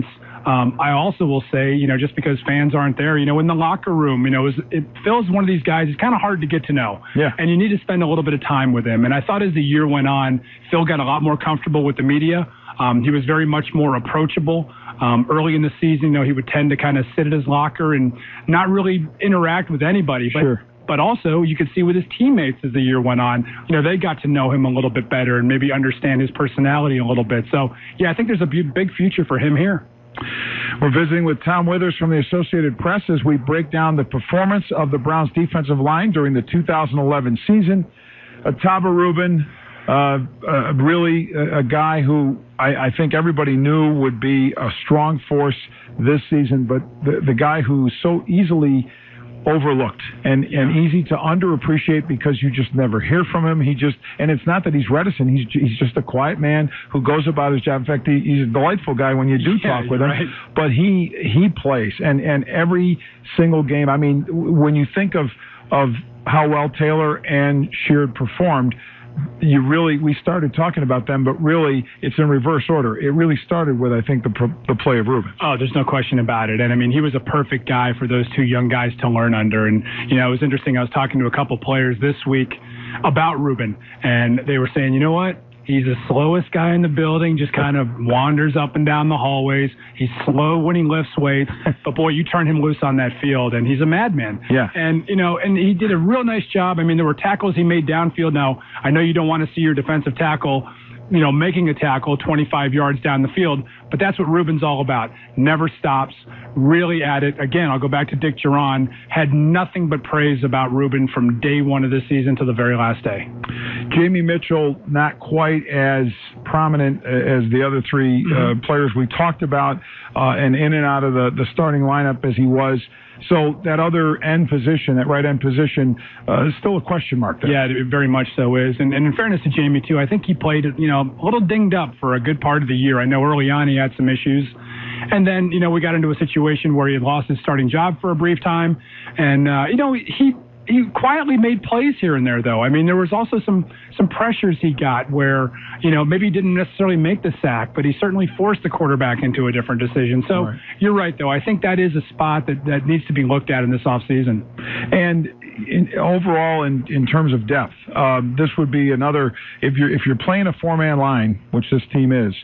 Um, I also will say, you know, just because fans aren't there, you know, in the locker room, you know, it, it, Phil's one of these guys. It's kind of hard to get to know. Yeah. And you need to spend a little bit of time with him. And I thought as the year went on, Phil got a lot more comfortable with the media. Um, he was very much more approachable. Um, early in the season, you know, he would tend to kind of sit at his locker and not really interact with anybody. But, sure. But also, you could see with his teammates as the year went on, you know, they got to know him a little bit better and maybe understand his personality a little bit. So, yeah, I think there's a big future for him here. We're visiting with Tom Withers from the Associated Press as we break down the performance of the Browns defensive line during the two thousand eleven season. Otabo Rubin, uh, uh, really a, a guy who I, I think everybody knew would be a strong force this season, but the, the guy who so easily overlooked and, and easy to underappreciate because you just never hear from him. He just, and it's not that he's reticent. He's he's just a quiet man who goes about his job. In fact, he, he's a delightful guy when you do yeah, talk with him. Right. But he he plays, and and every single game. I mean, when you think of of how well Taylor and Sheard performed, you really, we started talking about them, but really it's in reverse order. It really started with, I think, the the play of Rubin. Oh, there's no question about it. And I mean, he was a perfect guy for those two young guys to learn under. And, you know, it was interesting. I was talking to a couple players this week about Rubin, and they were saying, you know what? He's the slowest guy in the building, just kind of wanders up and down the hallways. He's slow when he lifts weights, but boy, you turn him loose on that field, and he's a madman. Yeah. And, you know, and he did a real nice job. I mean, there were tackles he made downfield. Now, I know you don't want to see your defensive tackle, you know, making a tackle twenty-five yards down the field, but that's what Rubin's all about. Never stops, really at it. Again, I'll go back to Dick Duran, had nothing but praise about Rubin from day one of the season to the very last day. Jamie Mitchell, not quite as prominent as the other three uh, players we talked about, uh, and in and out of the, the starting lineup as he was. So that other end position, that right end position, uh, is still a question mark there. Yeah, it very much so is. And, and in fairness to Jamie, too, I think he played, you know, a little dinged up for a good part of the year. I know early on he had some issues. And then, you know, we got into a situation where he had lost his starting job for a brief time. And, uh, you know, he... He quietly made plays here and there, though. I mean, there was also some some pressures he got where, you know, maybe he didn't necessarily make the sack, but he certainly forced the quarterback into a different decision. So right. You're right, though. I think that is a spot that, that needs to be looked at in this offseason. And in, overall, in, in terms of depth, uh, this would be another, if you're, if you're playing a four-man line, which this team is,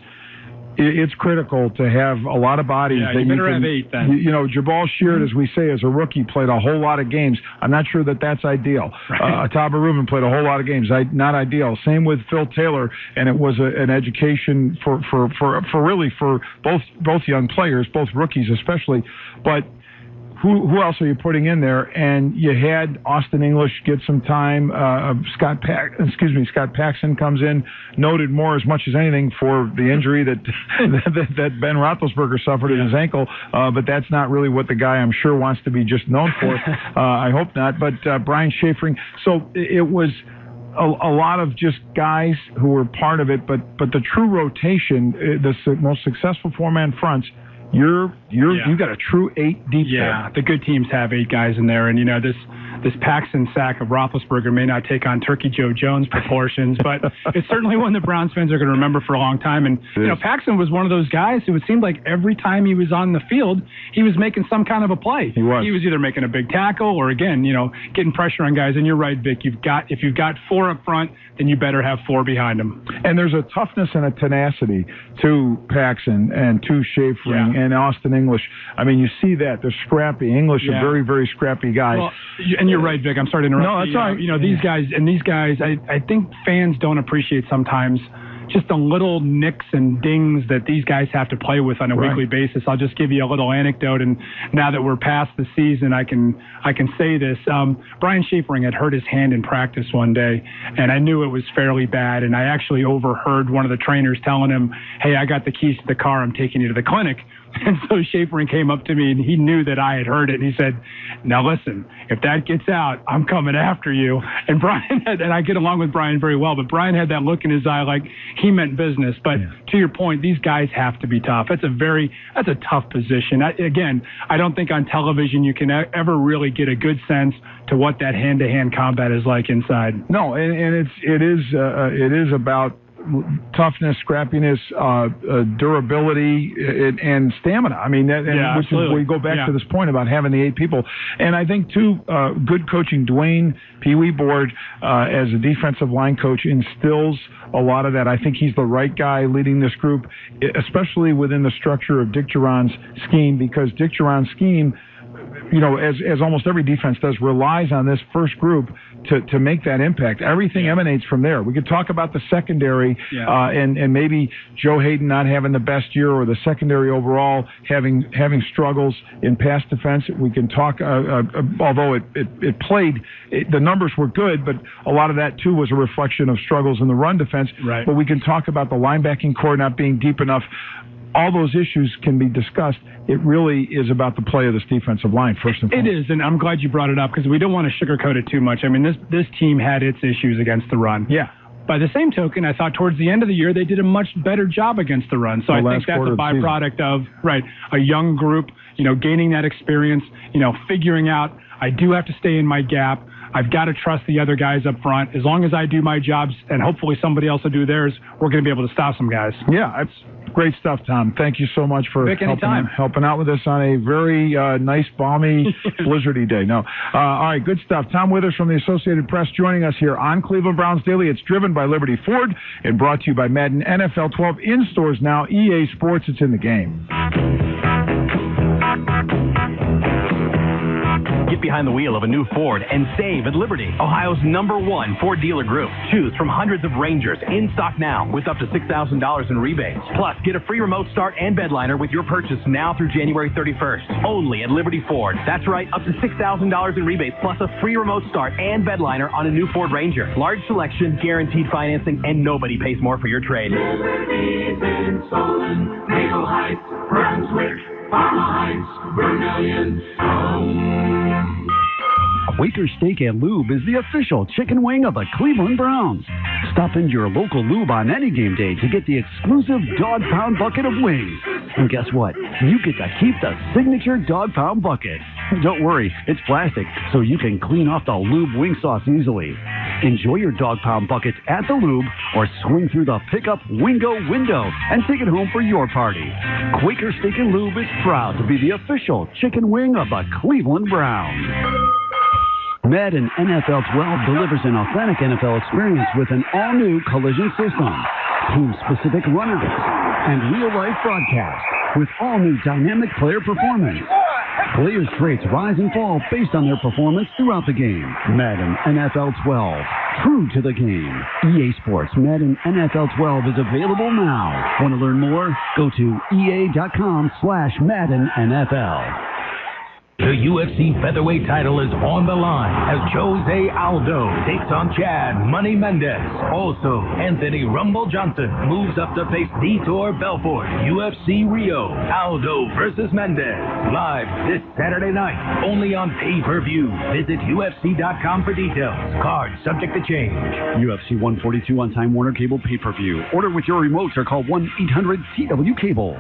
it's critical to have a lot of bodies. Yeah, that you better you can, have eight then. You, you know, Jabal Sheard, as we say, as a rookie, played a whole lot of games. I'm not sure that that's ideal. Right. Uh, Otabo Rubin played a whole lot of games. I, not ideal. Same with Phil Taylor, and it was a, an education for, for, for, for really for both both young players, both rookies especially. But Who, who else are you putting in there? And you had Austin English get some time. Uh, Scott Pack, excuse me, Scott Paxson comes in, noted more as much as anything for the injury that that, that Ben Roethlisberger suffered in his ankle. Uh, but that's not really what the guy I'm sure wants to be just known for. uh, I hope not. But uh, Brian Schafering. So it was a, a lot of just guys who were part of it. But but the true rotation, the most successful four-man fronts. You're you're yeah. you got a true eight deep yeah, there. Yeah, the good teams have eight guys in there, and you know this this Paxson sack of Roethlisberger may not take on Turkey Joe Jones proportions, but it's certainly one the Browns fans are going to remember for a long time. And you know, Paxson was one of those guys who it seemed like every time he was on the field, he was making some kind of a play. He was. He was either making a big tackle or again, you know, getting pressure on guys. And you're right, Vic. You've got if you've got four up front, then you better have four behind him. And there's a toughness and a tenacity to Paxson and to Schafering yeah. and Austin English. I mean, you see that they're scrappy. English, yeah. a very very scrappy guy. Well, and you're right, Vic. I'm sorry to interrupt. No, that's you. all right. You know, these guys and these guys. I I think fans don't appreciate sometimes just the little nicks and dings that these guys have to play with on a right. weekly basis. I'll just give you a little anecdote, and now that we're past the season, I can I can say this. Um, Brian Schafering had hurt his hand in practice one day, and I knew it was fairly bad, and I actually overheard one of the trainers telling him, hey, I got the keys to the car. I'm taking you to the clinic. And so Schafering came up to me, and he knew that I had heard it, and he said, now listen, if that gets out, I'm coming after you. And Brian, had, and I get along with Brian very well, but Brian had that look in his eye like he meant business. But yeah. to your point, these guys have to be tough. That's a very, that's a tough position. I, again, I don't think on television you can ever really get a good sense to what that hand-to-hand combat is like inside. No, and, and it's, it is, uh, it is about toughness, scrappiness, uh, uh, durability, and, and stamina. I mean, that, and yeah, which absolutely. is we go back yeah. to this point about having the eight people. And I think, too, uh, good coaching. Dwayne Pee Wee Board, uh, as a defensive line coach, instills a lot of that. I think he's the right guy leading this group, especially within the structure of Dick Duran's scheme, because Dick Duran's scheme, you know, as as almost every defense does, relies on this first group to, to make that impact. Everything yeah. emanates from there. We could talk about the secondary yeah. uh, and and maybe Joe Hayden not having the best year, or the secondary overall having having struggles in pass defense. We can talk, uh, uh, although it it, it played, it, the numbers were good, but a lot of that too was a reflection of struggles in the run defense. Right. But we can talk about the linebacking core not being deep enough. All those issues can be discussed. It really is about the play of this defensive line, first and foremost. It is, and I'm glad you brought it up, because we don't want to sugarcoat it too much. I mean, this this team had its issues against the run. Yeah. By the same token, I thought towards the end of the year they did a much better job against the run. So The I think that's a byproduct of, right, a young group, you know, gaining that experience, you know, figuring out I do have to stay in my gap. I've got to trust the other guys up front. As long as I do my jobs and hopefully somebody else will do theirs, we're going to be able to stop some guys. Yeah, that's great stuff, Tom. Thank you so much for Vic, helping, anytime. helping out with us on a very uh, nice, balmy, blizzardy day. No. Uh, all right, good stuff. Tom Withers from the Associated Press joining us here on Cleveland Browns Daily. It's driven by Liberty Ford and brought to you by Madden N F L twelve in stores now. E A Sports, it's in the game. Get behind the wheel of a new Ford and save at Liberty, Ohio's number one Ford dealer group. Choose from hundreds of Rangers in stock now with up to six thousand dollars in rebates. Plus, get a free remote start and bed liner with your purchase now through January thirty-first. Only at Liberty Ford. That's right, up to six thousand dollars in rebates plus a free remote start and bed liner on a new Ford Ranger. Large selection, guaranteed financing, and nobody pays more for your trade. Liberty's in Solon, Maple Heights, Brunswick, Parma Heights, Vermillion, home. Quaker Steak and Lube is the official chicken wing of the Cleveland Browns. Stop into your local lube on any game day to get the exclusive Dog Pound bucket of wings. And guess what? You get to keep the signature Dog Pound bucket. Don't worry, it's plastic, so you can clean off the lube wing sauce easily. Enjoy your Dog Pound buckets at the lube or swing through the pickup Wingo window and take it home for your party. Quaker Steak and Lube is proud to be the official chicken wing of the Cleveland Browns. Madden N F L twelve delivers an authentic N F L experience with an all-new collision system, team-specific runner bits, and real-life broadcast with all-new dynamic player performance. Players' traits rise and fall based on their performance throughout the game. Madden N F L twelve, true to the game. E A Sports Madden N F L twelve is available now. Want to learn more? Go to ea.com slash Madden NFL. The U F C featherweight title is on the line as Jose Aldo takes on Chad Money Mendez. Also, Anthony Rumble Johnson moves up to face Vitor Belfort. U F C Rio, Aldo versus Mendez. Live this Saturday night, only on pay-per-view. Visit U F C dot com for details. Cards subject to change. U F C one forty-two on Time Warner Cable pay-per-view. Order with your remote or call one eight hundred T W Cable.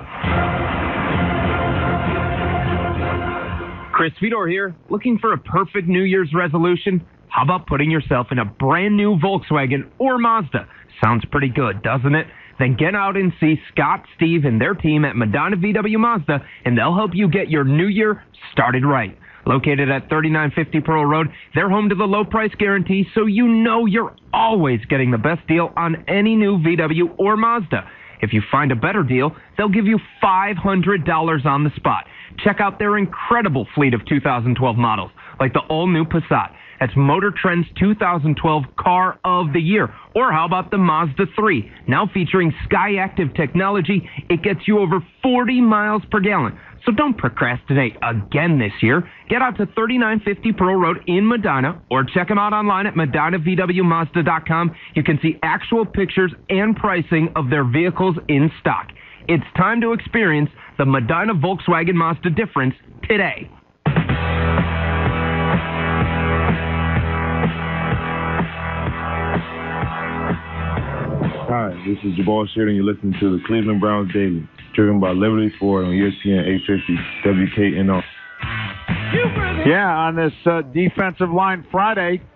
Chris Fedor here. Looking for a perfect New Year's resolution? How about putting yourself in a brand new Volkswagen or Mazda? Sounds pretty good, doesn't it? Then get out and see Scott, Steve, and their team at Medina V W Mazda, and they'll help you get your new year started right. Located at thirty-nine fifty Pearl Road, they're home to the low price guarantee, so you know you're always getting the best deal on any new V W or Mazda. If you find a better deal, they'll give you five hundred dollars on the spot. Check out their incredible fleet of two thousand twelve models, like the all-new Passat. That's Motor Trend's two thousand twelve Car of the Year. Or how about the Mazda three? Now featuring Skyactiv technology, it gets you over forty miles per gallon. So don't procrastinate again this year. Get out to thirty-nine fifty Pearl Road in Medina, or check them out online at Medina V W Mazda dot com. You can see actual pictures and pricing of their vehicles in stock. It's time to experience the Medina Volkswagen Mazda difference today. Hi, this is Jabal Sheridan. You're listening to the Cleveland Browns Daily, driven by Liberty Ford on E S P N eight fifty W K N O. Yeah, on this uh, defensive line Friday,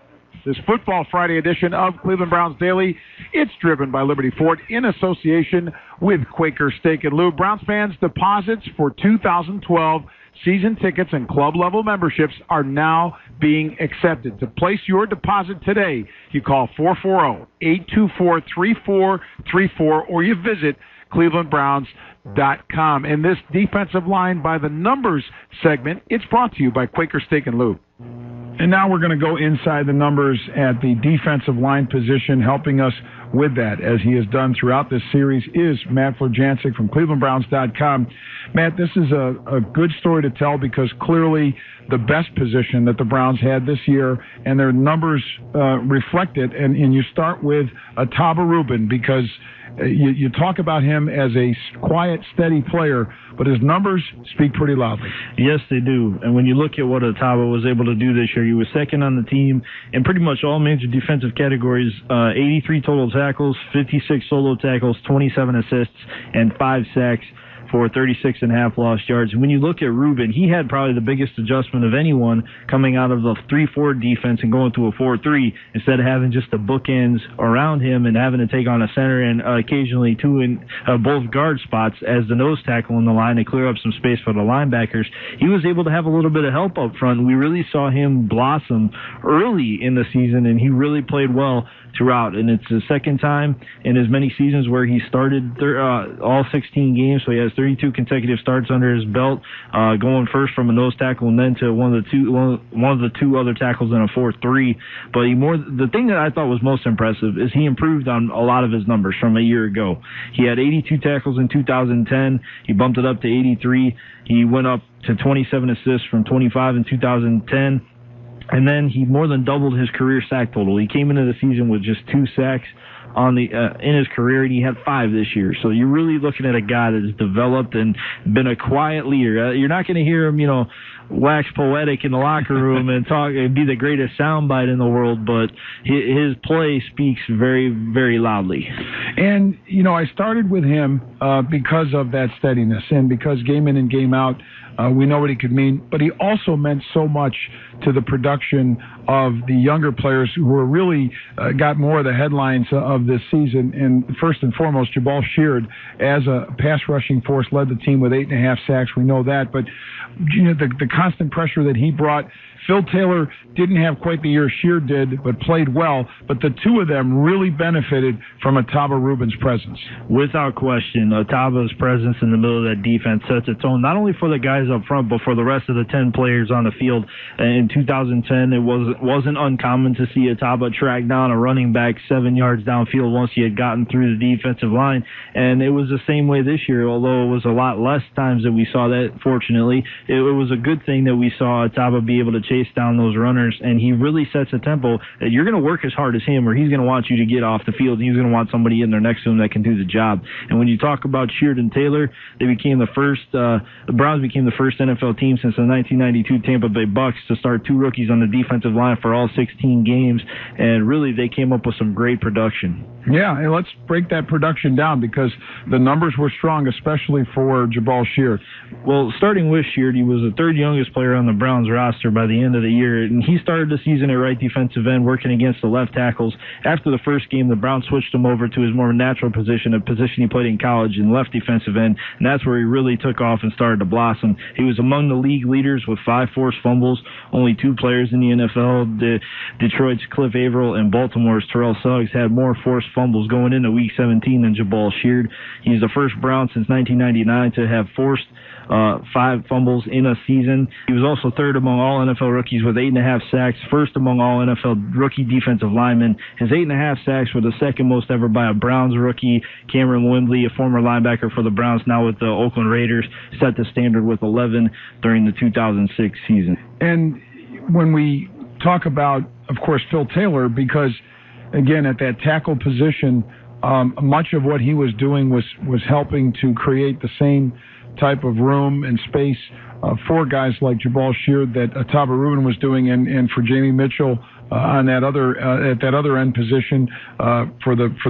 This Football Friday edition of Cleveland Browns Daily. It's driven by Liberty Ford in association with Quaker Steak and Lube. Browns fans, deposits for two thousand twelve season tickets and club level memberships are now being accepted. To place your deposit today, you call four four zero, eight two four, three four three four or you visit cleveland browns dot com. And this defensive line by the numbers segment, it's brought to you by Quaker Steak and Lube. And now we're going to go inside the numbers at the defensive line position. Helping us with that, as he has done throughout this series, is Matt Florjancic from cleveland browns dot com. Matt, this is a, a good story to tell because clearly the best position that the Browns had this year, and their numbers uh, reflect it. And, and you start with Ataba Rubin because you, you talk about him as a quiet, steady player, but his numbers speak pretty loudly. Yes, they do. And when you look at what Ataba was able to do this year, he was second on the team in pretty much all major defensive categories, uh, eighty-three total tackles, fifty-six solo tackles, twenty-seven assists, and five sacks for thirty-six and a half lost yards. And when you look at Rubin, he had probably the biggest adjustment of anyone coming out of the three four defense and going to a four three instead of having just the bookends around him and having to take on a center and uh, occasionally two in uh, both guard spots as the nose tackle in the line to clear up some space for the linebackers. He was able to have a little bit of help up front. We really saw him blossom early in the season, and he really played well throughout. And it's the second time in as many seasons where he started th- uh, all sixteen games, so he has thirty-two consecutive starts under his belt, uh, going first from a nose tackle and then to one of the two one of, one of the two other tackles in a four three. But he more the thing that I thought was most impressive is he improved on a lot of his numbers from a year ago. He had eighty-two tackles in two thousand ten. He bumped it up to eighty-three. He went up to twenty-seven assists from twenty-five in two thousand ten. And then he more than doubled his career sack total. He came into the season with just two sacks on the uh, in his career, and he had five this year. So you're really looking at a guy that's developed and been a quiet leader. Uh, you're not going to hear him, you know, wax poetic in the locker room and talk and be the greatest soundbite in the world, but his, his play speaks very, very loudly. And, you know, I started with him uh, because of that steadiness and because game in and game out, Uh, we know what he could mean, but he also meant so much to the production of the younger players who were really uh, got more of the headlines of this season. And first and foremost, Jabal Sheard, as a pass rushing force, led the team with eight and a half sacks. We know that, but you know, the, the constant pressure that he brought. Phil Taylor didn't have quite the year Sheard did, but played well. But the two of them really benefited from Ataba Rubin's presence. Without question, Ataba's presence in the middle of that defense sets a tone, not only for the guys up front, but for the rest of the ten players on the field. In two thousand ten, it was, wasn't uncommon to see Ataba track down a running back seven yards downfield once he had gotten through the defensive line. And it was the same way this year, although it was a lot less times that we saw that, fortunately. It, it was a good thing that we saw Ataba be able to chase down those runners, and he really sets a tempo that you're going to work as hard as him, or he's going to want you to get off the field, and he's going to want somebody in there next to him that can do the job. And when you talk about Sheard and Taylor, they became the first, uh, the Browns became the first N F L team since the nineteen ninety-two Tampa Bay Bucks to start two rookies on the defensive line for all sixteen games, and really they came up with some great production. Yeah, and let's break that production down because the numbers were strong, especially for Jabal Sheard. Well, starting with Sheard, he was the third youngest player on the Browns roster by the end of the year, and he started the season at right defensive end working against the left tackles. After the first game, the Browns switched him over to his more natural position, a position he played in college in left defensive end, and that's where he really took off and started to blossom. He was among the league leaders with five forced fumbles, only two players in the N F L. De- Detroit's Cliff Averill and Baltimore's Terrell Suggs had more forced fumbles going into week seventeen than Jabal Sheard. He's the first Brown since nineteen ninety-nine to have forced uh, five fumbles in a season. He was also third among all N F L rookies with eight and a half sacks, first among all N F L rookie defensive linemen. His eight and a half sacks were the second most ever by a Browns rookie. Cameron Wimbley, a former linebacker for the Browns, now with the Oakland Raiders, set the standard with eleven during the two thousand six season. And when we talk about, of course, Phil Taylor, because again, at that tackle position, um, much of what he was doing was, was helping to create the same type of room and space uh, for guys like Jabal Sheard that Ataba Rubin was doing, and, and for Jamie Mitchell uh, on that other uh, at that other end position uh, for the for the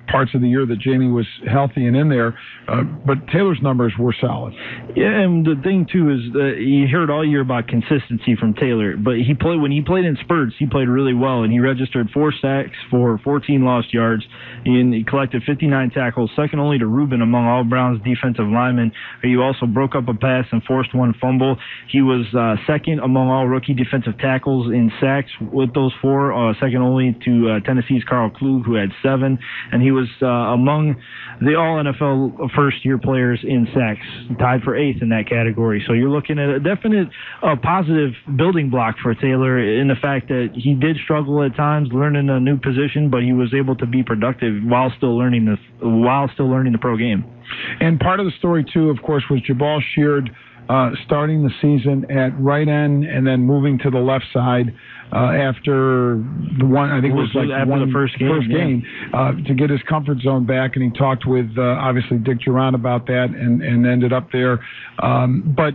parts of the year that Jamie was healthy and in there. Uh, but Taylor's numbers were solid. Yeah, and the thing too is that you heard all year about consistency from Taylor, but he played when he played in spurts, he played really well, and he registered four sacks for fourteen lost yards, and he collected fifty-nine tackles, second only to Rubin among all Browns defensive linemen. He also broke up a pass and forced one fumble. He was uh, second among all rookie defensive tackles in sacks with those four, uh, second only to uh, Tennessee's Carl Klug, who had seven, and he was uh, among the all N F L first-year players in sacks, tied for eighth in that category. So you're looking at a definite uh, positive building block for Taylor in the fact that he did struggle at times learning a new position, but he was able to be productive while still learning the while still learning the pro game. And part of the story too, of course, was Jabal Sheard uh, starting the season at right end and then moving to the left side uh, after the one, I think it was, was like after one the first game, first yeah. game uh, to get his comfort zone back. And he talked with uh, obviously Dick Duran about that and, and ended up there. Um, but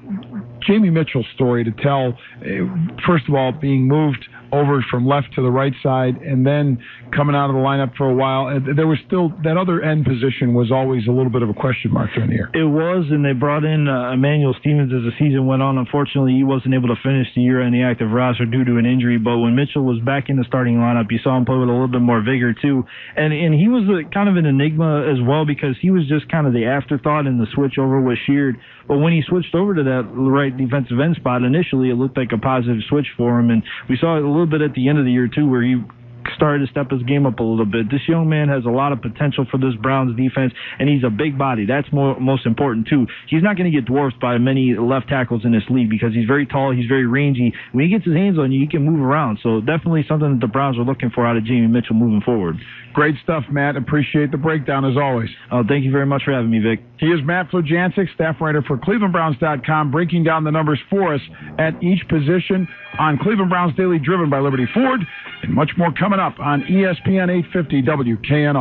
Jamie Mitchell's story to tell, first of all, being moved over from left to the right side and then coming out of the lineup for a while. There was still that other end position was always a little bit of a question mark during the year. It was, and they brought in uh, Emmanuel Stevens as the season went on. Unfortunately, he wasn't able to finish the year on the active roster due to an injury, but when Mitchell was back in the starting lineup, you saw him play with a little bit more vigor too. And and he was a, kind of an enigma as well because he was just kind of the afterthought in the switch over with Sheard. But when he switched over to that right defensive end spot, initially it looked like a positive switch for him, and we saw it a little bit at the end of the year too, where he started to step his game up a little bit. This young man has a lot of potential for this Browns defense, and he's a big body. That's more, most important, too. He's not going to get dwarfed by many left tackles in this league because he's very tall, he's very rangy. When he gets his hands on you, he can move around. So definitely something that the Browns are looking for out of Jamie Mitchell moving forward. Great stuff, Matt. Appreciate the breakdown, as always. Oh, thank you very much for having me, Vic. He is Matt Flujancic, staff writer for Cleveland Browns dot com, breaking down the numbers for us at each position on Cleveland Browns Daily, driven by Liberty Ford, and much more coming up on E S P N eight fifty W K N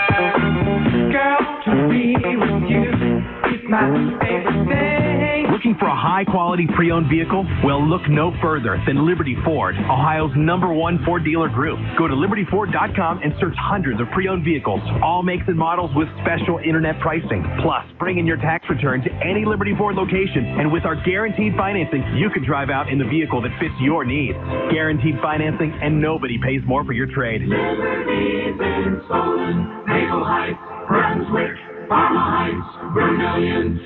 R. Girl, to be with you is my favorite thing. Looking for a high-quality pre-owned vehicle? Well, look no further than Liberty Ford, Ohio's number one Ford dealer group. Go to Liberty Ford dot com and search hundreds of pre-owned vehicles, all makes and models with special internet pricing. Plus, bring in your tax return to any Liberty Ford location, and with our guaranteed financing, you can drive out in the vehicle that fits your needs. Guaranteed financing, and nobody pays more for your trade. Liberty's in Solon, Maple Heights, Brunswick, Parma Heights, Vermillion,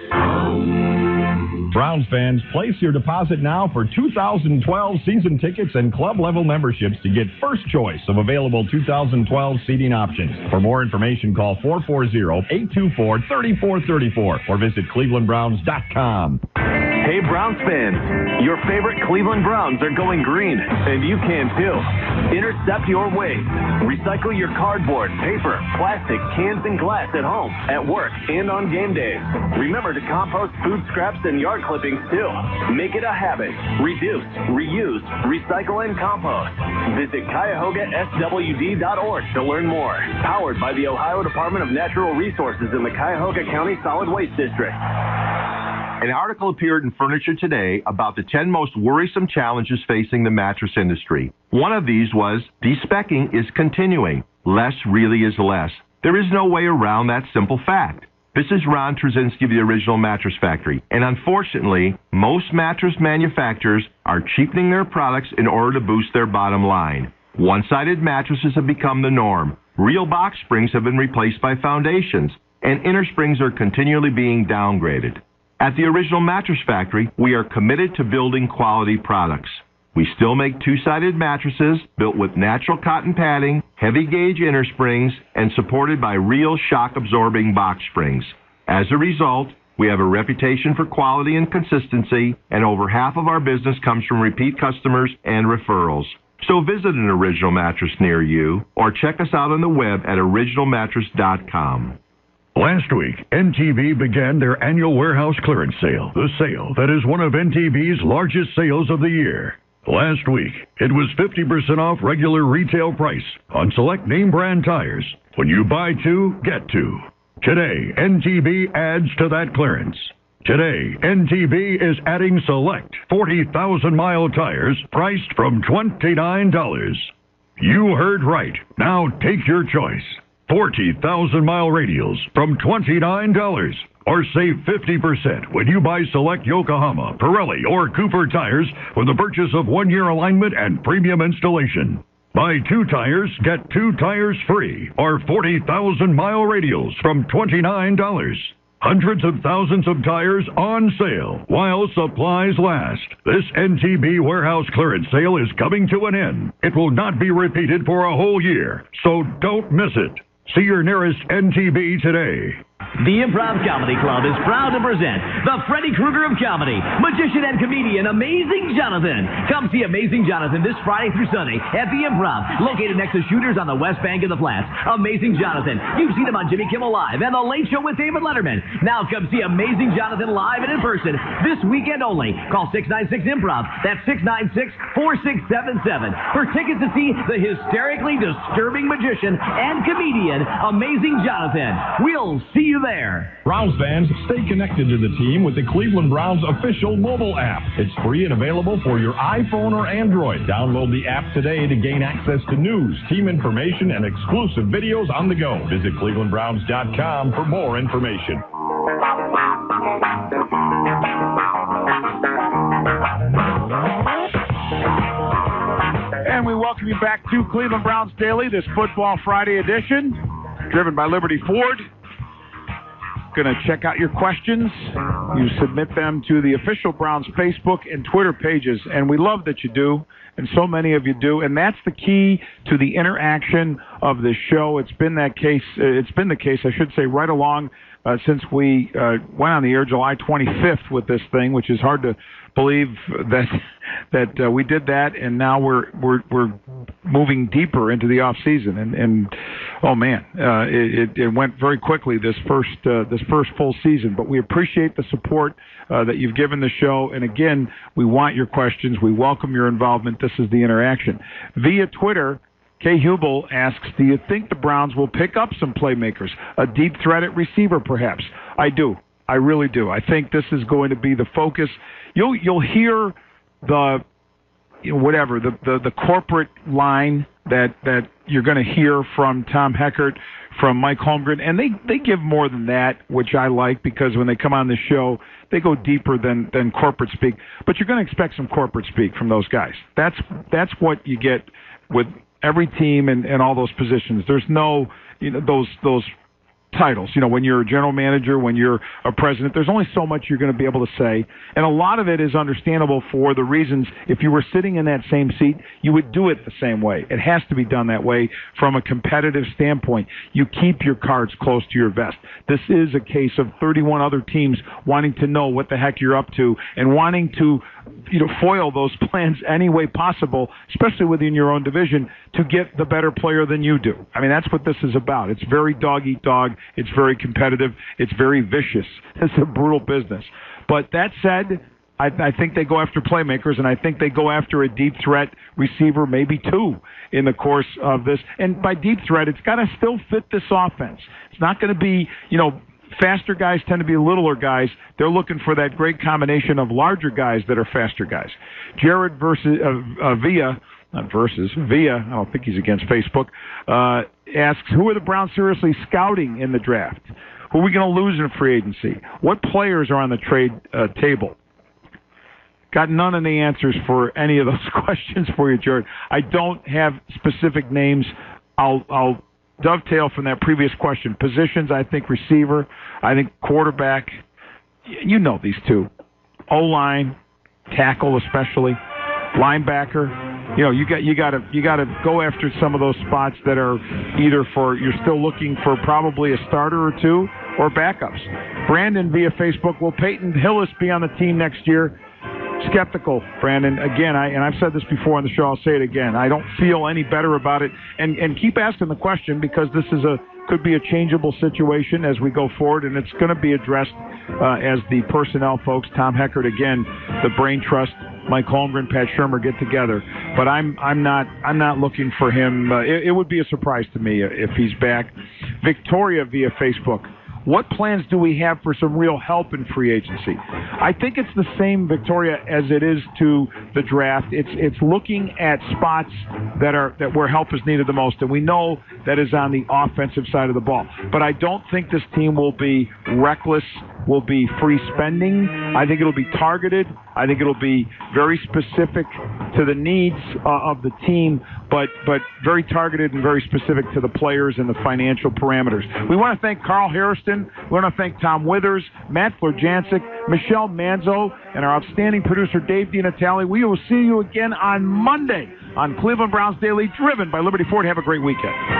Home. Browns fans, place your deposit now for two thousand twelve season tickets and club-level memberships to get first choice of available two thousand twelve seating options. For more information, call four four zero, eight two four, three four three four or visit Cleveland Browns dot com. Hey Browns fans, your favorite Cleveland Browns are going green, and you can too. Intercept your waste. Recycle your cardboard, paper, plastic, cans, and glass at home, at work, and on game days. Remember to compost food scraps and yard clippings too. Make it a habit. Reduce, reuse, recycle, and compost. Visit Cuyahoga S W D dot org to learn more. Powered by the Ohio Department of Natural Resources in the Cuyahoga County Solid Waste District. An article appeared in Furniture Today about the ten most worrisome challenges facing the mattress industry. One of these was despecking is continuing. Less really is less. There is no way around that simple fact. This is Ron Trzynski of the Original Mattress Factory, and unfortunately, most mattress manufacturers are cheapening their products in order to boost their bottom line. One-sided mattresses have become the norm. Real box springs have been replaced by foundations, and inner springs are continually being downgraded. At the Original Mattress Factory, we are committed to building quality products. We still make two-sided mattresses built with natural cotton padding, heavy-gauge inner springs, and supported by real shock-absorbing box springs. As a result, we have a reputation for quality and consistency, and over half of our business comes from repeat customers and referrals. So visit an Original Mattress near you, or check us out on the web at original mattress dot com. Last week, N T V began their annual warehouse clearance sale, the sale that is one of N T V's largest sales of the year. Last week, it was fifty percent off regular retail price on select name brand tires. When you buy two, get two. Today, N T V adds to that clearance. Today, N T V is adding select forty thousand mile tires priced from twenty-nine dollars. You heard right. Now take your choice. forty thousand mile radials from twenty-nine dollars. Or save fifty percent when you buy select Yokohama, Pirelli, or Cooper tires with the purchase of one-year alignment and premium installation. Buy two tires, get two tires free, or forty thousand mile radials from twenty-nine dollars. Hundreds of thousands of tires on sale while supplies last. This N T B warehouse clearance sale is coming to an end. It will not be repeated for a whole year, so don't miss it. See your nearest N T B today. The Improv Comedy Club is proud to present the Freddy Krueger of comedy, magician and comedian Amazing Jonathan. Come see Amazing Jonathan this Friday through Sunday at the Improv, located next to Shooters on the West Bank of the Flats. Amazing Jonathan. You've seen him on Jimmy Kimmel Live and The Late Show with David Letterman. Now come see Amazing Jonathan live and in person this weekend only. Call six nine six improv. That's six nine six, four six seven seven for tickets to see the hysterically disturbing magician and comedian Amazing Jonathan. We'll see you there. Browns fans, stay connected to the team with the Cleveland Browns official mobile app. It's free and available for your iPhone or Android. Download the app today to gain access to news, team information, and exclusive videos on the go. Visit cleveland browns dot com for more information. And we welcome you back to Cleveland Browns Daily, this Football Friday edition, driven by Liberty Ford. Going to check out your questions. You submit them to the official Browns Facebook and Twitter pages, and we love that you do, and so many of you do, and that's the key to the interaction of this show. It's been that case. It's been the case, I should say, right along uh, since we uh, went on the air July twenty-fifth with this thing, which is hard to believe that that uh, we did that, and now we're we're we're moving deeper into the off season, and and oh man, uh, it it went very quickly this first uh, this first full season. But we appreciate the support uh, that you've given the show, and again, we want your questions. We welcome your involvement. This is the interaction via Twitter. Kay Hubel asks, do you think the Browns will pick up some playmakers, a deep threat at receiver perhaps? I do. I really do. I think this is going to be the focus. You'll you'll hear the you know, whatever the, the the corporate line that that you're going to hear from Tom Heckert, from Mike Holmgren, and they they give more than that, which I like, because when they come on the show, they go deeper than than corporate speak. But you're going to expect some corporate speak from those guys. That's that's what you get with every team and, and all those positions. There's no you know those those. titles. You know, when you're a general manager, when you're a president, there's only so much you're going to be able to say. And a lot of it is understandable for the reasons, if you were sitting in that same seat, you would do it the same way. It has to be done that way from a competitive standpoint. You keep your cards close to your vest. This is a case of thirty-one other teams wanting to know what the heck you're up to and wanting to, you know, foil those plans any way possible, especially within your own division, to get the better player than you do. I mean, that's what this is about. It's very dog-eat-dog. It's very competitive. It's very vicious. It's a brutal business. But that said, I, I think they go after playmakers, and I think they go after a deep threat receiver, maybe two, in the course of this. And by deep threat, it's got to still fit this offense. It's not going to be, you know, faster guys tend to be littler guys. They're looking for that great combination of larger guys that are faster guys. Jared versus uh, uh, Via, not versus, Via, I don't think he's against Facebook, uh, asks, who are the Browns seriously scouting in the draft? Who are we going to lose in free agency? What players are on the trade uh, table? Got none of the answers for any of those questions for you, Jared. I don't have specific names. I'll I'll dovetail from that previous question. Positions, I think receiver, I think quarterback. You know these two. O-line, tackle especially, linebacker. You know, you got you got to you got to go after some of those spots that are either for you're still looking for probably a starter or two or backups. Brandon via Facebook, will Peyton Hillis be on the team next year? Skeptical, Brandon. Again, I and I've said this before on the show. I'll say it again. I don't feel any better about it. And and keep asking the question, because this is a could be a changeable situation as we go forward, and it's going to be addressed uh, as the personnel folks, Tom Heckert again, the Brain Trust, Mike Holmgren, Pat Shermer get together. But I'm I'm not I'm not looking for him. Uh, it, it would be a surprise to me if he's back. Victoria via Facebook. what plans do we have for some real help in free agency? I think it's the same, Victoria, as it is to the draft. It's it's looking at spots that are that where help is needed the most, and we know that is on the offensive side of the ball. But I don't think this team will be reckless, will be free spending. I think it'll be targeted. I think it'll be very specific to the needs uh, of the team, but but very targeted and very specific to the players and the financial parameters. We want to thank Carl Hairston. We want to thank Tom Withers, Matt Florjancic, Michelle Manzo, and our outstanding producer, Dave DiNatale. We will see you again on Monday on Cleveland Browns Daily, driven by Liberty Ford. Have a great weekend.